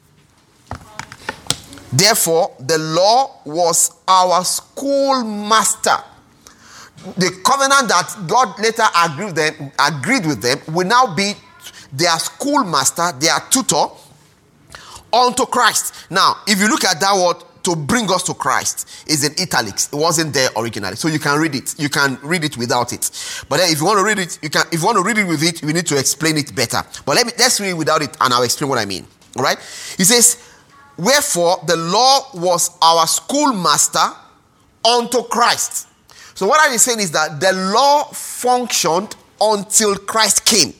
Therefore, the law was our schoolmaster. The covenant that God later agreed with them, agreed with them will now be their schoolmaster, their tutor, unto Christ. Now, if you look at that word, to bring us to Christ, is in italics. It wasn't there originally. So you can read it. You can read it without it. But then if you want to read it, you can. If you want to read it with it, we need to explain it better. But let me let's read it without it, and I'll explain what I mean. All right? He says, wherefore, the law was our schoolmaster unto Christ. So what I'm saying is that the law functioned until Christ came.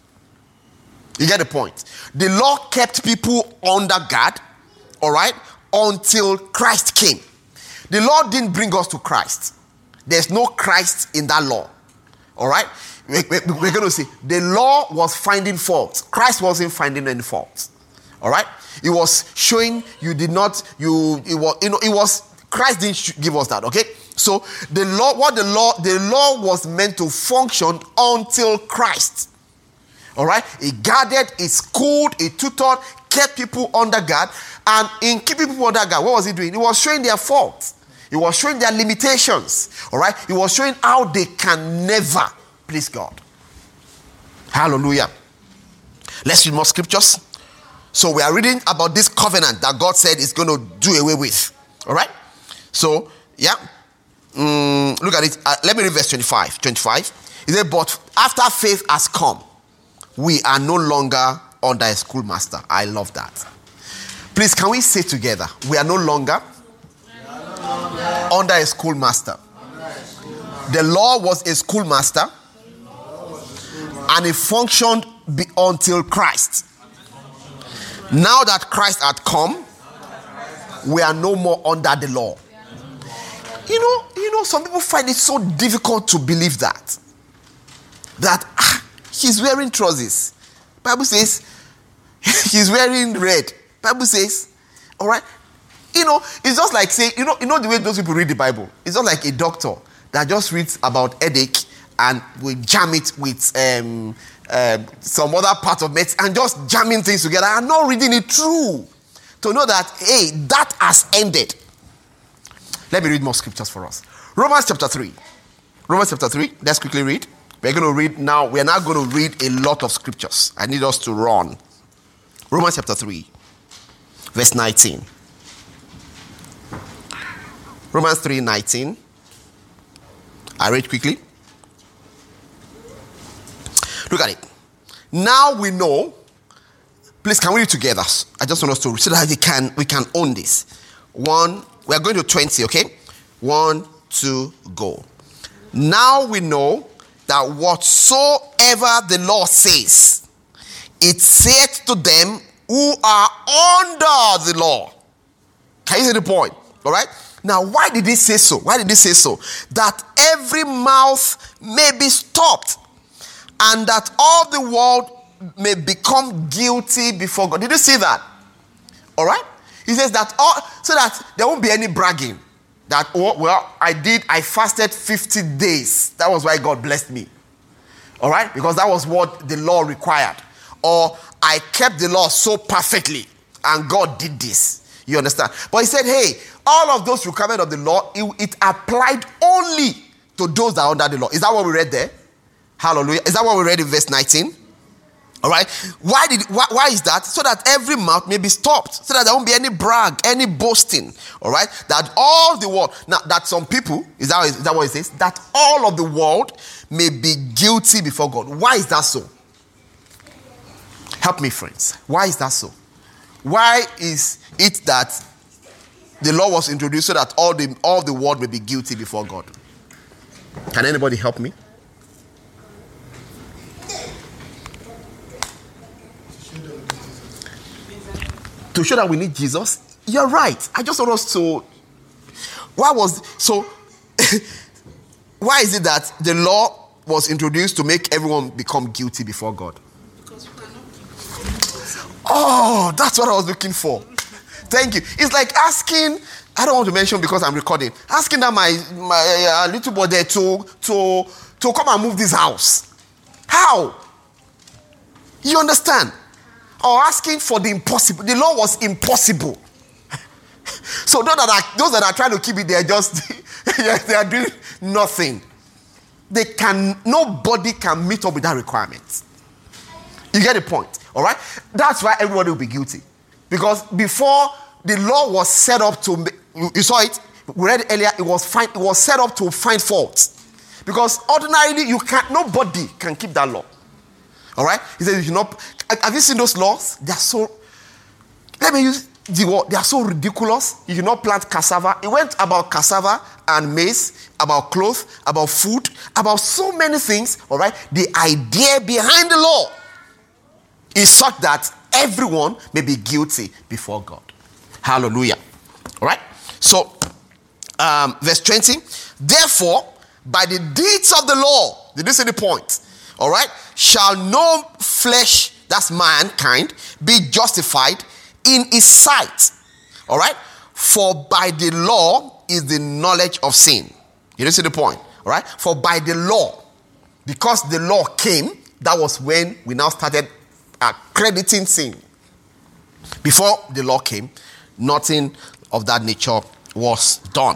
You get the point? The law kept people under guard, all right, until Christ came. The law didn't bring us to Christ. There's no Christ in that law, all right? We're, we're going to see. The law was finding faults. Christ wasn't finding any faults, all right? It was showing you did not, you, it was, you know, it was, Christ didn't give us that, okay? So the law, what the law, the law was meant to function until Christ, all right? It guarded, it schooled, it tutored, kept people under guard. And in keeping people under guard, what was it doing? It was showing their faults. It was showing their limitations, all right? It was showing how they can never please God. Hallelujah. Let's read more scriptures. So we are reading about this covenant that God said is going to do away with. All right? So, yeah. Mm, look at it. Uh, let me read verse twenty-five. twenty-five. He said, but after faith has come, we are no longer under a schoolmaster. I love that. Please, can we say together? We are no longer, we are no longer under a schoolmaster. The law was a schoolmaster, and it functioned be until Christ. Now that Christ had come, we are no more under the law. You know, you know, some people find it so difficult to believe that. That ah, he's wearing trousers. Bible says he's wearing red. Bible says, all right. You know, it's just like saying, you know, you know the way those people read the Bible. It's not like a doctor that just reads about headache and will jam it with um, um, some other part of medicine and just jamming things together and not reading it through to know that, hey, that has ended. Let me read more scriptures for us. Romans chapter three. Romans chapter three. Let's quickly read. We're going to read now. We're now going to read a lot of scriptures. I need us to run. Romans chapter three, verse nineteen. Romans three nineteen. I read quickly. Look at it. Now we know. Please, can we read together? I just want us to read so that we can we can own this. One. We are going to twenty, okay? One, two, go. Now we know that whatsoever the law says, it saith to them who are under the law. Can you see the point? All right? Now, why did he say so? Why did he say so? That every mouth may be stopped, and that all the world may become guilty before God. Did you see that? All right? He says that all, so that there won't be any bragging. That, oh, well, I did, I fasted fifty days. That was why God blessed me. All right? Because that was what the law required. Or I kept the law so perfectly and God did this. You understand? But he said, hey, all of those requirements of the law, it, it applied only to those that are under the law. Is that what we read there? Hallelujah. Is that what we read in verse nineteen? All right. Why did why, why is that? So that every mouth may be stopped, so that there won't be any brag, any boasting. All right. That all the world, now that some people, is that, is that what it says? That all of the world may be guilty before God. Why is that so? Help me, friends. Why is that so? Why is it that the law was introduced so that all the all the world may be guilty before God? Can anybody help me? To show that we need Jesus? You're right. I just want us to. Why was so? Why is it that the law was introduced to make everyone become guilty before God? Because we are not guilty. Oh, that's what I was looking for. Thank you. It's like asking. I don't want to mention because I'm recording. Asking that my my uh, little boy there to to to come and move this house. How? You understand? Or asking for the impossible. The law was impossible. So those that are those that are trying to keep it there, just they are doing nothing. They can nobody can meet up with that requirement. You get the point, all right? That's why everybody will be guilty, because before the law was set up to, you saw it. We read earlier. It was fine. It was set up to find fault, because ordinarily you can't. Nobody can keep that law. All right? He said, you should not. Have you seen those laws? They are so. Let me use the word. They are so ridiculous. You should not plant cassava. It went about cassava and maize, about clothes, about food, about so many things. All right? The idea behind the law is such that everyone may be guilty before God. Hallelujah. All right? So, um, verse twenty. Therefore, by the deeds of the law, did you see the point? All right, shall no flesh, that's mankind, be justified in his sight. All right, for by the law is the knowledge of sin. You don't see the point? All right, for by the law, because the law came, that was when we now started accrediting sin. Before the law came, nothing of that nature was done.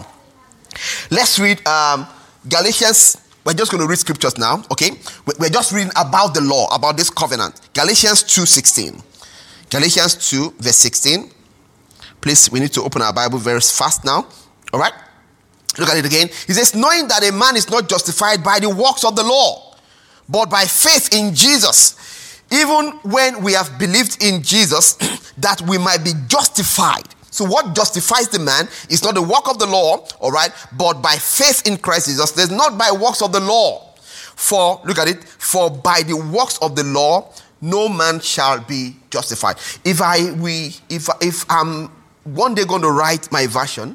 Let's read um, Galatians. We're just going to read scriptures now, okay? We're just reading about the law, about this covenant. Galatians two sixteen. Galatians two, verse sixteen. Please, we need to open our Bible very fast now. All right? Look at it again. He says, knowing that a man is not justified by the works of the law, but by faith in Jesus. Even when we have believed in Jesus, that we might be justified. So what justifies the man is not the work of the law, all right, but by faith in Christ Jesus. There's not by works of the law. For, look at it, for by the works of the law, no man shall be justified. If I, we, if, if I'm one day going to write my version,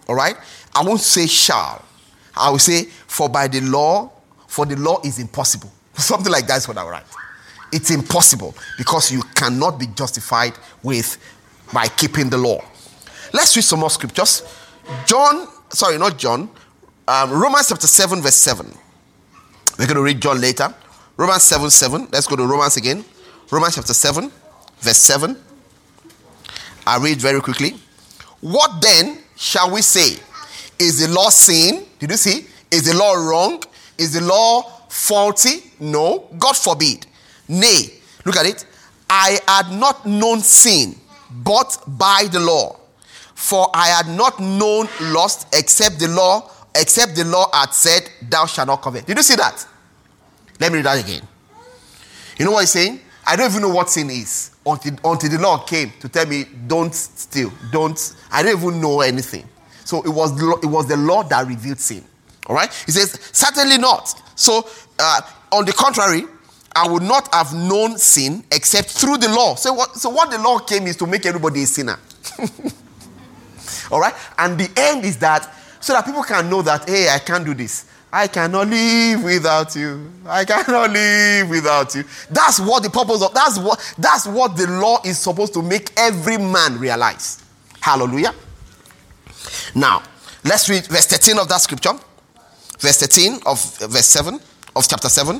All right? I won't say shall. I will say, for by the law, for the law is impossible. Something like that is what I will write. It's impossible because you cannot be justified with by keeping the law. Let's read some more scriptures. John, sorry, not John. Um, Romans chapter seven, verse seven. We're going to read John later. Romans seven, seven. Let's go to Romans again. Romans chapter seven, verse seven. I read very quickly. What then shall we say? Is the law sin? Did you see? Is the law wrong? Is the law faulty? No. God forbid. Nay, look at it. I had not known sin, but by the law. For I had not known lust except the law, except the law had said, thou shalt not covet. Did you see that? Let me read that again. You know what he's saying? I don't even know what sin is until, until the law came to tell me, don't steal, don't. I don't even know anything. So it was, it was the law that revealed sin. All right? He says, certainly not. So, uh, on the contrary, I would not have known sin except through the law. So what, so what the law came is to make everybody a sinner. All right? And the end is that, so that people can know that, hey, I can't do this. I cannot live without you. I cannot live without you. That's what the purpose of, that's what, that's what the law is supposed to make every man realize. Hallelujah. Now, let's read verse thirteen of that scripture. Verse thirteen of verse seven of chapter seven.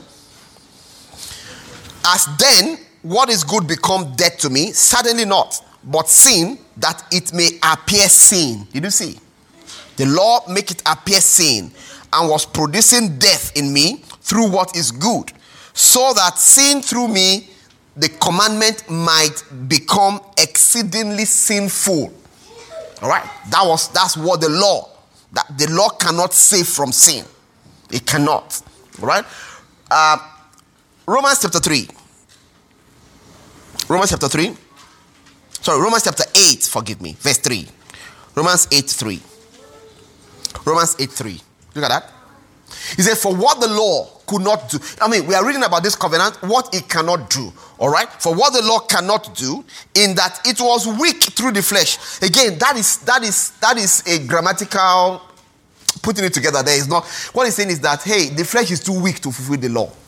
As then, what is good become death to me? Certainly not. But sin, that it may appear sin. Did you see? The law make it appear sin, and was producing death in me through what is good, so that sin through me, the commandment might become exceedingly sinful. All right? That was, that's what the law, that the law cannot save from sin. It cannot. All right? Uh, Romans chapter three. Romans chapter three. Sorry, Romans chapter eight, forgive me. Verse three. Romans eight, three. Romans eight, three. Look at that. He said, for what the law could not do. I mean, we are reading about this covenant, what it cannot do. All right? For what the law cannot do, in that it was weak through the flesh. Again, that is that is that is a grammatical putting it together. There is not. What he's saying is that, hey, the flesh is too weak to fulfill the law.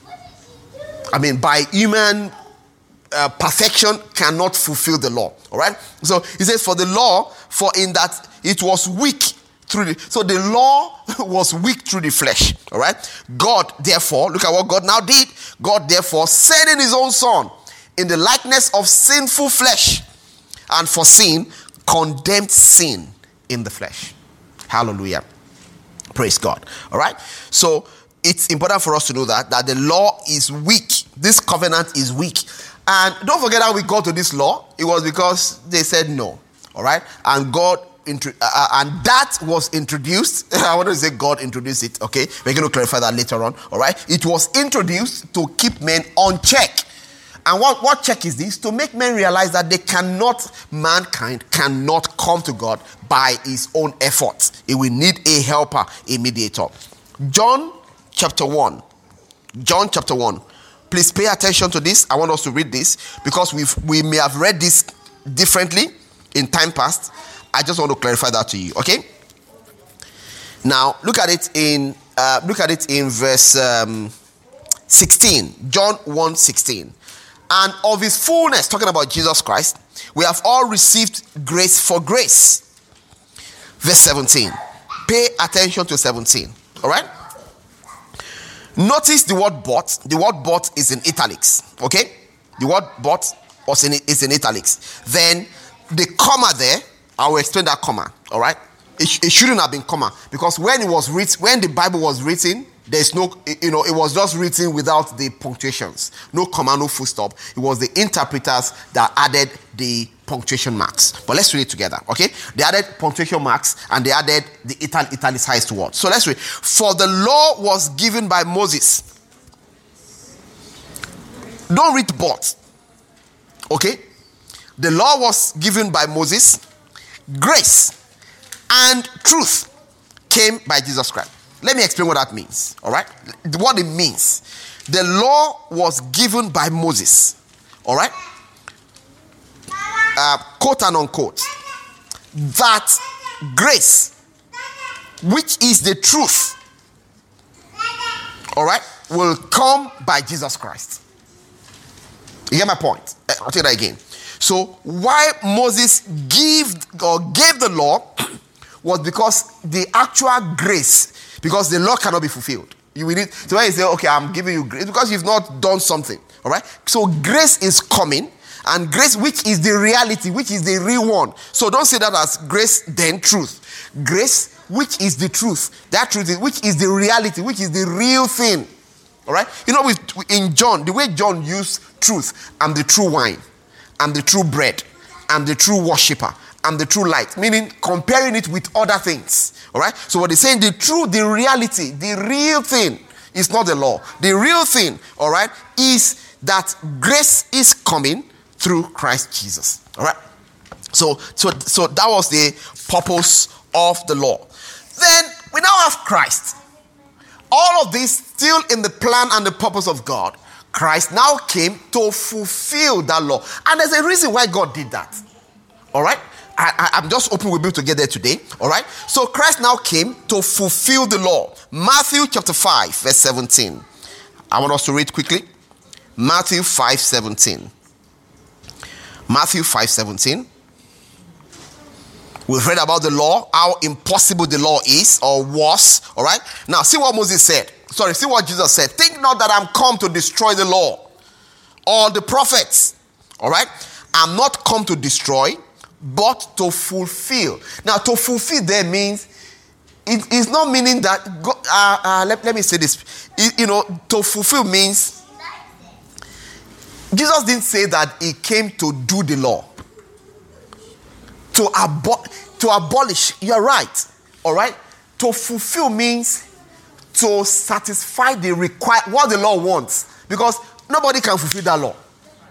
I mean, by human uh, perfection cannot fulfill the law. All right? So he says, for the law, for in that it was weak through the, so the law was weak through the flesh. All right? God, therefore, look at what God now did. God, therefore, sending his own son in the likeness of sinful flesh, and for sin, condemned sin in the flesh. Hallelujah. Praise God. All right? So it's important for us to know that, that the law is weak. This covenant is weak. And don't forget how we got to this law. It was because they said no. All right? And God, uh, and that was introduced. I want to say God introduced it. Okay? We're going to clarify that later on. All right? It was introduced to keep men on check. And what, what check is this? To make men realize that they cannot, mankind cannot come to God by his own efforts. It will need a helper, a mediator. John chapter one. John chapter one. Please pay attention to this. I want us to read this because we we may have read this differently in time past. I just want to clarify that to you. Okay? Now, look at it in uh, look at it in verse um, sixteen. John one sixteen. And of his fullness, talking about Jesus Christ, we have all received grace for grace. Verse seventeen. Pay attention to seventeen. All right? Notice the word bought. The word bought is in italics. Okay? The word bought was in, is in italics. Then the comma there, I will explain that comma. All right? It, sh- it shouldn't have been comma. Because when it was written, when the Bible was written, there's no, you know, it was just written without the punctuations. No comma, no full stop. It was the interpreters that added the punctuation marks. But let's read it together, okay? They added punctuation marks and they added the ital- italicized words. So let's read. For the law was given by Moses. Don't read but, okay? The law was given by Moses. Grace and truth came by Jesus Christ. Let me explain what that means, all right? What it means. The law was given by Moses, all right? Uh, quote and unquote. That grace, which is the truth, all right, will come by Jesus Christ. You get my point? I'll take that again. So why Moses gave or gave the law was because the actual grace, because the law cannot be fulfilled. You will need, so when you say, okay, I'm giving you grace, because you've not done something, all right? So grace is coming, and grace, which is the reality, which is the real one. So don't say that as grace, then truth. Grace, which is the truth. That truth is, which is the reality, which is the real thing. All right? You know, with, in John, the way John used truth, I'm the true wine, I'm the true bread, I'm the true worshiper, I'm the true light, meaning comparing it with other things. All right? So what he's saying, the true, the reality, the real thing is not the law. The real thing, all right, is that grace is coming through Christ Jesus. All right? So, so, so that was the purpose of the law. Then we now have Christ. All of this still in the plan and the purpose of God. Christ now came to fulfill that law. And there's a reason why God did that. All right? I, I, I'm just hoping we'll be able to get there today. All right? So Christ now came to fulfill the law. Matthew chapter five, verse seventeen. I want us to read quickly. Matthew five seventeen. Matthew five seventeen. We've read about the law, how impossible the law is or was. All right? Now, see what Moses said. Sorry, see what Jesus said. Think not that I'm come to destroy the law or the prophets. All right? I'm not come to destroy, but to fulfill. Now, to fulfill there means, it is not meaning that, go, uh, uh, let, let me say this. It, you know, to fulfill means, Jesus didn't say that he came to do the law. To, abo- to abolish, you're right, all right? To fulfill means to satisfy the require what the law wants, because nobody can fulfill that law.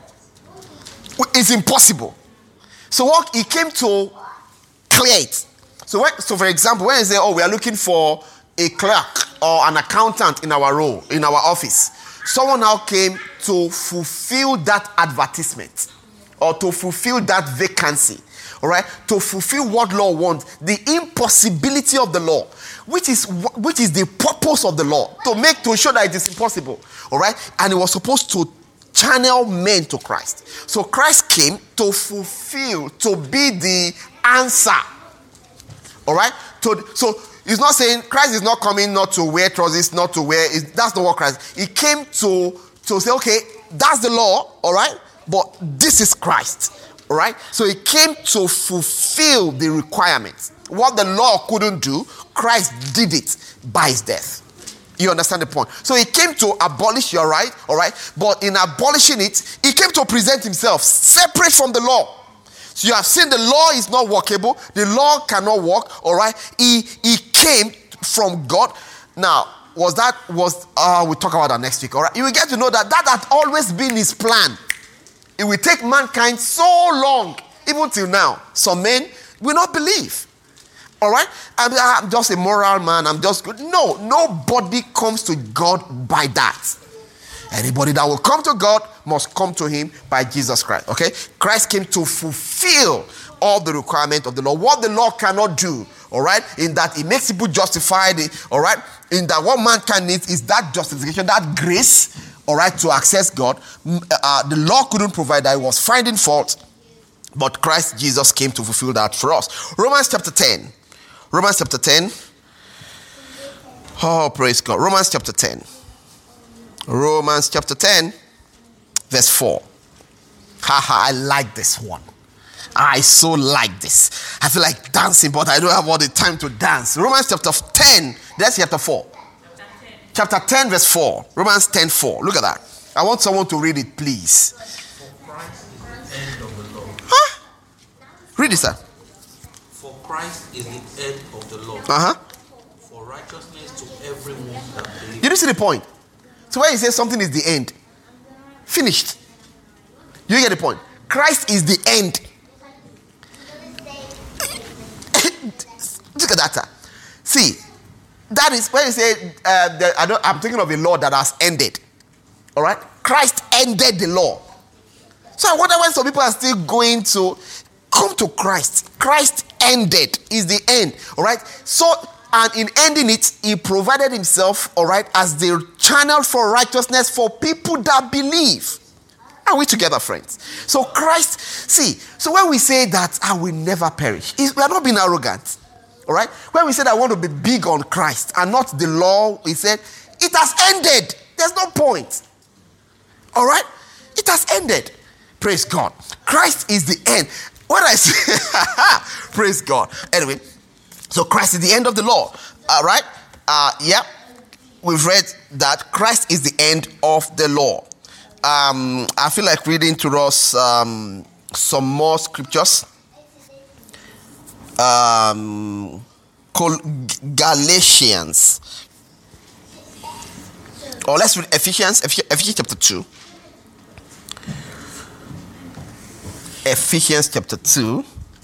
It's impossible. So what he came to clear it. So, when, so for example, when you say, oh, we are looking for a clerk or an accountant in our role, in our office, someone now came to fulfill that advertisement or to fulfill that vacancy. All right, to fulfill what law wants, the impossibility of the law, which is which is the purpose of the law, to make to show that it is impossible. All right, and it was supposed to channel men to Christ. So Christ came to fulfill, to be the answer. All right, to, so he's not saying Christ is not coming not to wear trousers, not to wear. That's not what Christ. He came to to say, okay, that's the law. All right, but this is Christ. All right? So he came to fulfill the requirements. What the law couldn't do, Christ did it by his death. You understand the point? So he came to abolish your right, all right? But in abolishing it, he came to present himself separate from the law. So you have seen the law is not workable. The law cannot work, all right? He, he came from God. Now, was that, was, uh, we'll talk about that next week, all right? You will get to know that that had always been his plan. It will take mankind so long, even till now. Some men will not believe. All right? I'm, I'm just a moral man. I'm just good. No, nobody comes to God by that. Anybody that will come to God must come to him by Jesus Christ. Okay? Christ came to fulfill all the requirements of the law. What the law cannot do. All right? In that it makes people justified. All right? In that what mankind needs is that justification, that grace. All right, to access God. Uh, the law couldn't provide that. It was finding fault. But Christ Jesus came to fulfill that for us. Romans chapter ten. Romans chapter ten. Oh, praise God. Romans chapter ten. Romans chapter ten, verse four. Haha, I like this one. I so like this. I feel like dancing, but I don't have all the time to dance. Romans chapter ten, that's chapter four. Chapter ten, verse four. Romans ten, four. Look at that. I want someone to read it, please. For Christ is the end of the law. Huh? Read it, sir. For Christ is the end of the law. Uh-huh. For righteousness to everyone that believes. You didn't see the point. So when he says something is the end, finished. You get the point. Christ is the end. Look at that, sir. See, that is when you say, uh, the, I don't, I'm thinking of a law that has ended. All right? Christ ended the law. So I wonder why some people are still going to come to Christ. Christ ended. Is the end. All right. So, and in ending it, he provided himself, all right, as the channel for righteousness for people that believe. Are we together, friends? So Christ, see, so when we say that I will never perish, we are not being arrogant. All right? When we say that I want to be big on Christ and not the law, he said, it has ended. There's no point. All right? It has ended. Praise God. Christ is the end. What I say, praise God. Anyway, so Christ is the end of the law. All right? Uh, yeah. We've read that Christ is the end of the law. Um, I feel like reading to us um, some more scriptures. Um, Galatians. Or let's read Ephesians, Ephesians chapter two. Ephesians chapter two.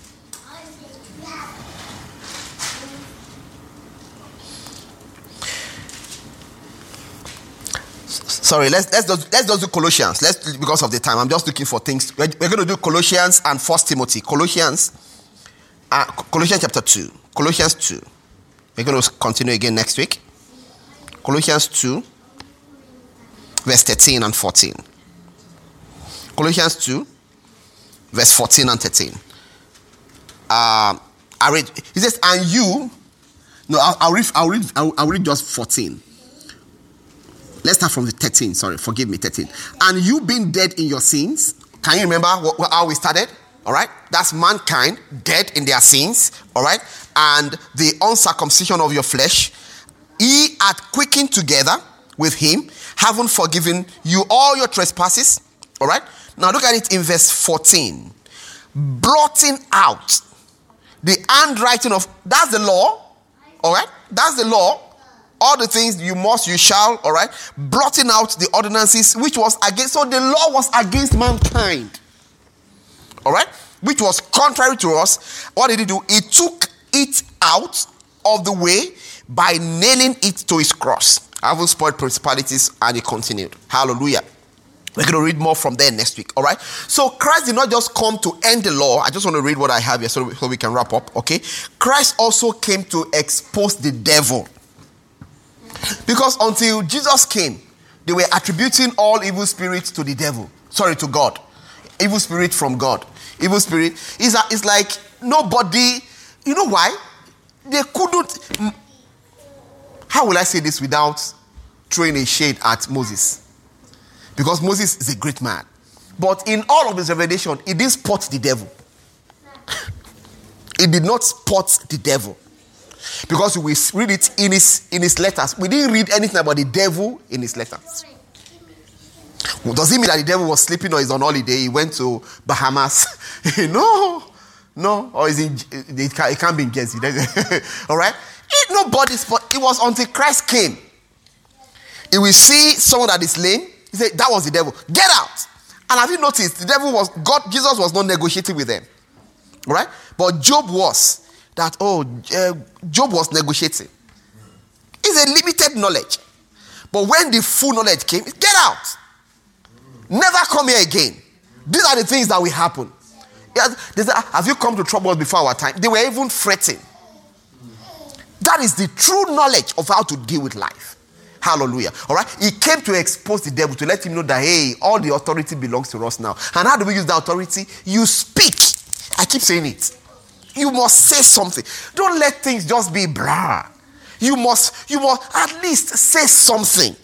Sorry, let's let's just, let's just do Colossians. Let's because of the time. I'm just looking for things. We're, we're going to do Colossians and First Timothy. Colossians, uh, Colossians chapter two. Colossians two. We're going to continue again next week. Colossians two, verse thirteen and fourteen. Colossians two, verse fourteen and thirteen. Uh, I read. He says, "And you." No, I'll, I'll read. I'll read. I'll, I'll read just fourteen. Let's start from the thirteen. Sorry, forgive me, thirteen. And you being dead in your sins. Can you remember what, how we started? All right. That's mankind dead in their sins. All right. And the uncircumcision of your flesh. He had quickened together with him, having forgiven you all your trespasses. All right. Now look at it in verse fourteen. Blotting out the handwriting of, that's the law. All right. That's the law. All the things you must, you shall, all right? Blotting out the ordinances which was against, so the law was against mankind. All right? Which was contrary to us. What did he do? He took it out of the way by nailing it to his cross. Having spoiled principalities, and he continued. Hallelujah. We're going to read more from there next week, all right? So Christ did not just come to end the law. I just want to read what I have here so we, so we can wrap up, okay? Christ also came to expose the devil. Because until Jesus came, they were attributing all evil spirits to the devil. Sorry, to God. Evil spirit from God. Evil spirit. It's, a, it's like nobody, you know why? They couldn't, how will I say this without throwing a shade at Moses? Because Moses is a great man. But in all of his revelation, he didn't spot the devil. He did not spot the devil. Because we read it in his in his letters. We didn't read anything about the devil in his letters. Well, does it mean that the devil was sleeping or is on holiday? He went to Bahamas? no, no. Or is he? It can't, it can't be in Jersey. All right. It, nobody spot. It was until Christ came. He will see someone that is lame. He said that was the devil. Get out. And have you noticed the devil was God? Jesus was not negotiating with them. All right. But Job was. That, oh, uh, Job was negotiating. It's a limited knowledge. But when the full knowledge came, get out. Never come here again. These are the things that will happen. Have you come to trouble us before our time? They were even fretting. That is the true knowledge of how to deal with life. Hallelujah. All right? He came to expose the devil, to let him know that, hey, all the authority belongs to us now. And how do we use the authority? You speak. I keep saying it. You must say something. Don't let things just be blah. You must, you must at least say something.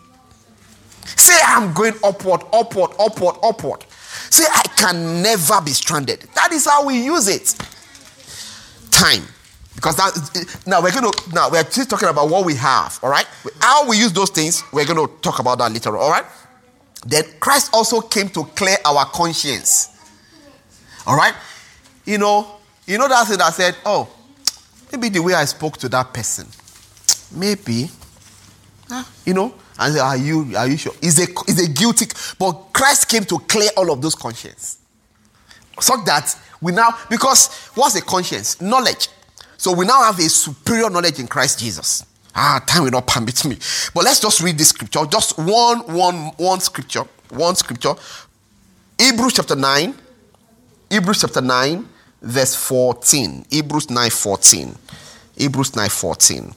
Say, I'm going upward, upward, upward, upward. Say, I can never be stranded. That is how we use it. Time. Because that, now we're going to, now we're just talking about what we have, all right? How we use those things, we're going to talk about that later, all right? Then Christ also came to clear our conscience. All right? You know, You know that thing that said, oh, maybe the way I spoke to that person, maybe, you know, and say, are you, are you sure? Is a, is a guilty, but Christ came to clear all of those conscience. So that we now, because what's a conscience? Knowledge. So we now have a superior knowledge in Christ Jesus. Ah, time will not permit me. But let's just read this scripture. Just one, one, one scripture. One scripture. Hebrews chapter nine. Hebrews chapter nine. verse fourteen. Hebrews nine fourteen. Hebrews nine fourteen.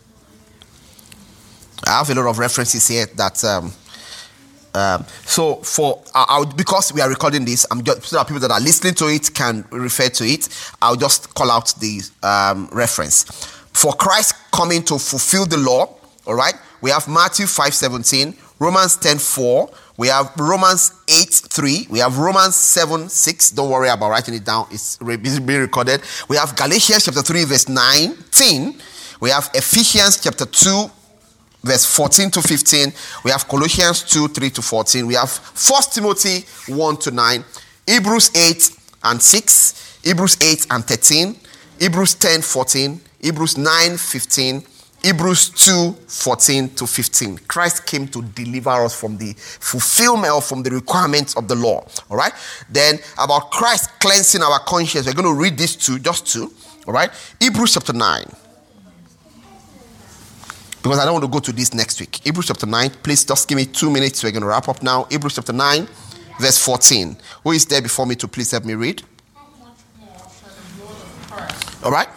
I have a lot of references here that um, um, so for uh, I'll, because we are recording this, I'm just so that people that are listening to it can refer to it. I'll just call out the um, reference. For Christ coming to fulfill the law, all right, we have Matthew five seventeen, Romans ten four, we have Romans eight three, we have Romans seven six. Don't worry about writing it down, it's being recorded. We have Galatians chapter three verse nineteen, we have Ephesians chapter two verse fourteen to fifteen, we have Colossians two three to fourteen, we have First Timothy one to nine, Hebrews eight and six, Hebrews eight and thirteen, Hebrews ten fourteen, Hebrews nine fifteen, Hebrews two fourteen to fifteen. Christ came to deliver us from the fulfillment or from the requirements of the law. All right. Then about Christ cleansing our conscience, we're going to read these two, just two. All right. Hebrews chapter nine. Because I don't want to go to this next week. Hebrews chapter nine. Please just give me two minutes. We're going to wrap up now. Hebrews chapter nine, verse fourteen. Who is there before me to please help me read? All right.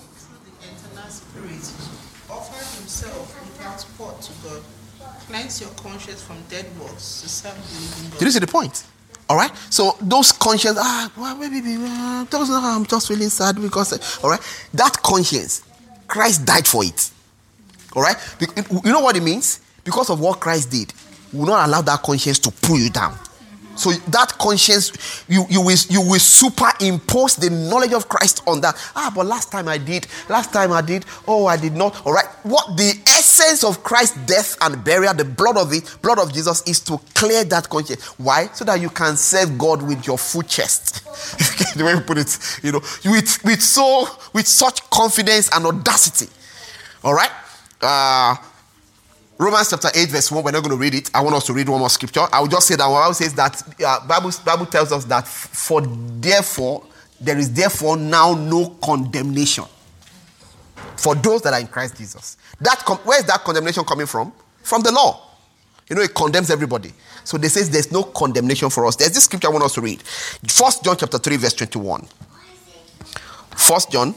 Cleanse your conscience from dead works to serve the living God. Did you see the point? All right. So those conscience, ah, well, maybe, uh, I'm just feeling sad because, uh, all right. That conscience, Christ died for it. All right. You know what it means? Because of what Christ did, we will not allow that conscience to pull you down. So that conscience, you, you will you will superimpose the knowledge of Christ on that. Ah, but last time I did, last time I did, oh, I did not. All right. What the essence of Christ's death and burial, the blood of it, blood of Jesus, is to clear that conscience. Why? So that you can serve God with your full chest. The way we put it, you know, with with so with such confidence and audacity. All right. Uh Romans chapter eight verse one, we're not going to read it. I want us to read one more scripture. I will just say that the Bible says that uh, Bible, Bible tells us that for therefore, there is therefore now no condemnation for those that are in Christ Jesus. That com- Where is that condemnation coming from? From the law. You know, it condemns everybody. So they says there's no condemnation for us. There's this scripture I want us to read. First John chapter three verse twenty-one. First John.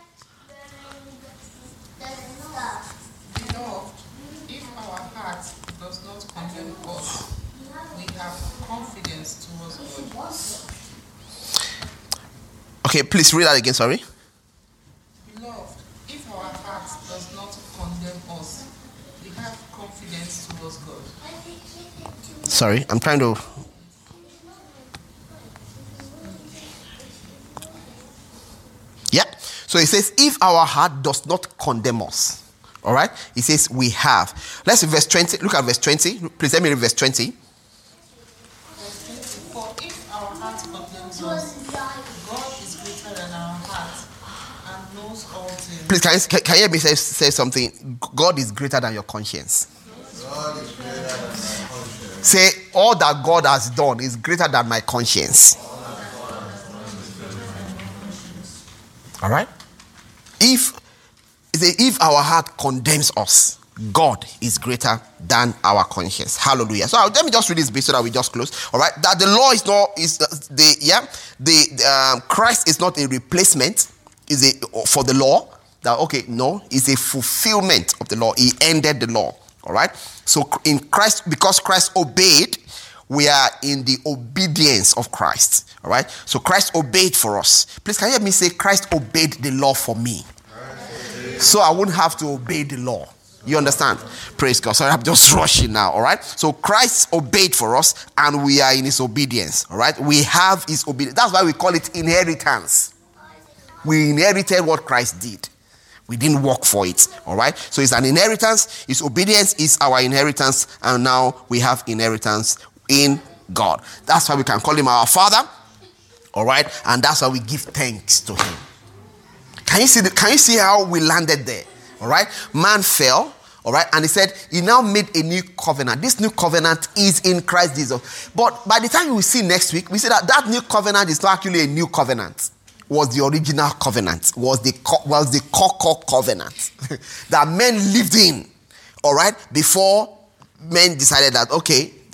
Okay, please read that again, sorry. Beloved, if our heart does not condemn us, we have confidence towards God. Sorry, I'm trying to... Yeah, so it says, if our heart does not condemn us, all right? It says we have. Let's read verse twenty. Look at verse twenty. Please let me read verse twenty. For if our heart condemns us, please, can you, can you hear me say, say something? God is greater than your conscience. God is greater than my conscience. Say, all that God has done is greater than my conscience. All right? If, if our heart condemns us, God is greater than our conscience. Hallelujah. So let me just read this bit so that we just close. All right? That the law is not, is the, yeah, the, um, Christ is not a replacement, is a, for the law. That, okay, no, it's a fulfillment of the law. He ended the law. All right. So in Christ, because Christ obeyed, we are in the obedience of Christ. All right. So Christ obeyed for us. Please, can you hear me say Christ obeyed the law for me? So I wouldn't have to obey the law. You understand? Praise God. Sorry, I'm just rushing now. All right. So Christ obeyed for us and we are in his obedience. All right. We have his obedience. That's why we call it inheritance. We inherited what Christ did. We didn't work for it. All right. So it's an inheritance. His obedience is our inheritance. And now we have inheritance in God. That's why we can call him our Father. All right. And that's why we give thanks to him. Can you see the, can you see how we landed there? All right. Man fell. All right. And he said he now made a new covenant. This new covenant is in Christ Jesus. But by the time we see next week, we see that that new covenant is not actually a new covenant. Was the original covenant, was the was the core covenant that men lived in, all right, before men decided that, okay,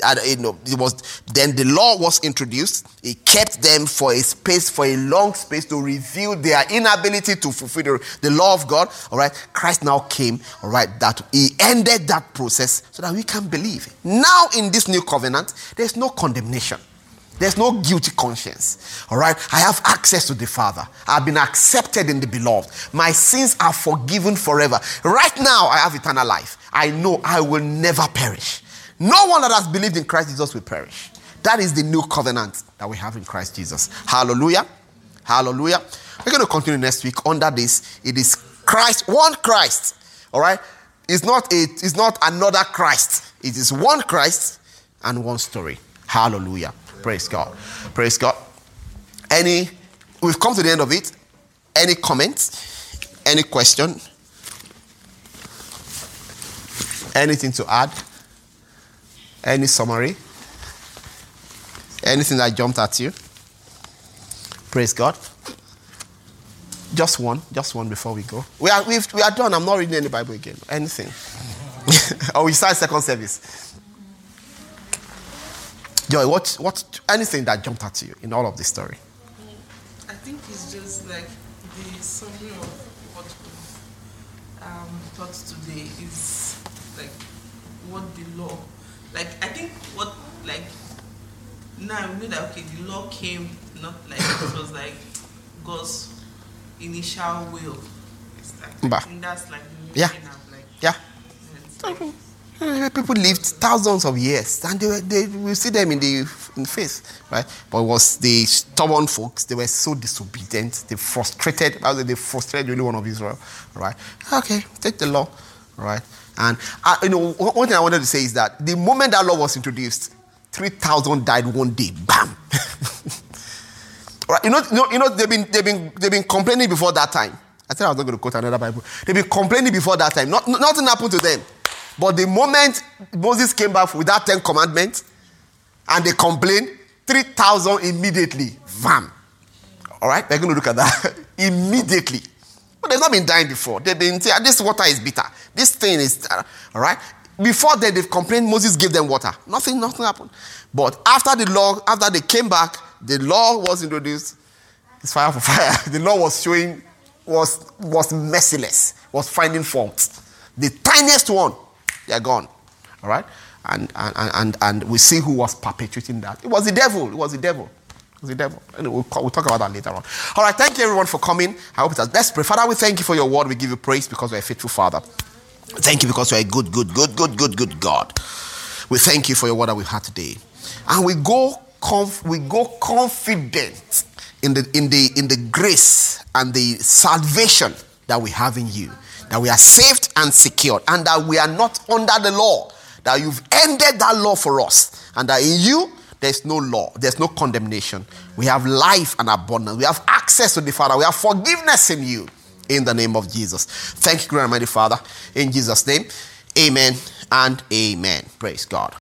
uh, you know, it was then the law was introduced. It kept them for a space, for a long space, to reveal their inability to fulfill the, the law of God. All right, Christ now came. All right, that he ended that process so that we can believe. Now in this new covenant, there's no condemnation. There's no guilty conscience. All right, I have access to the Father. I've been accepted in the beloved. My sins are forgiven forever. Right now, I have eternal life. I know I will never perish. No one that has believed in Christ Jesus will perish. That is the new covenant that we have in Christ Jesus. Hallelujah. Hallelujah. We're going to continue next week under this. It is Christ, one Christ. All right. It's not a, it's not another Christ. It is one Christ and one story. Hallelujah. Praise God. Praise God. Any, we've come to the end of it. Any comments? Any question? Anything to add? Any summary? Anything that jumped at you? Praise God. Just one. Just one before we go. We are, we've, we are done. I'm not reading any Bible again. Anything. Or we start second service. Joy, what, what, anything that jumped at you in all of this story? I think it's just like the summary of what we've um, taught today is like what the law, like I think what, like, now we know that, okay, the law came, not like, it was like God's initial will. It's like, bah. I think that's like, yeah, of like, yeah. Like, people lived thousands of years, and they were, they we see them in the in faith, right? But it was the stubborn folks. They were so disobedient. They frustrated. They frustrated really one of Israel, right? Okay, take the law, right? And uh, you know, one thing I wanted to say is that the moment that law was introduced, three thousand died one day. Bam. Right? You know, you know, you know, they've been they've been they've been complaining before that time. I said I was not going to quote another Bible. They've been complaining before that time. Not, nothing happened to them. But the moment Moses came back with that Ten Commandments and they complained, three thousand immediately, bam. All right, we're going to look at that. Immediately. But they've not been dying before. They've been saying, this water is bitter. This thing is, uh, all right. Before that, they've complained, Moses gave them water. Nothing, nothing happened. But after the law, after they came back, the law was introduced. It's fire for fire. The law was showing, was, was merciless, was finding fault. The tiniest one, they are gone. All right? And, and, and, and we see who was perpetuating that. It was the devil. It was the devil. It was the devil. And we'll, we'll talk about that later on. All right. Thank you, everyone, for coming. I hope it has. Let's pray. Father, we thank you for your word. We give you praise because you're a faithful Father. Thank you because you're a good, good, good, good, good, good God. We thank you for your word that we've had today. And we go, conf- we go confident in the, in the, in the grace and the salvation that we have in you. That we are saved and secured, and that we are not under the law, that you've ended that law for us, and that in you there's no law, there's no condemnation. We have life and abundance. We have access to the Father. We have forgiveness in you, in the name of Jesus. Thank you, great and mighty Father, in Jesus' name. Amen and amen. Praise God.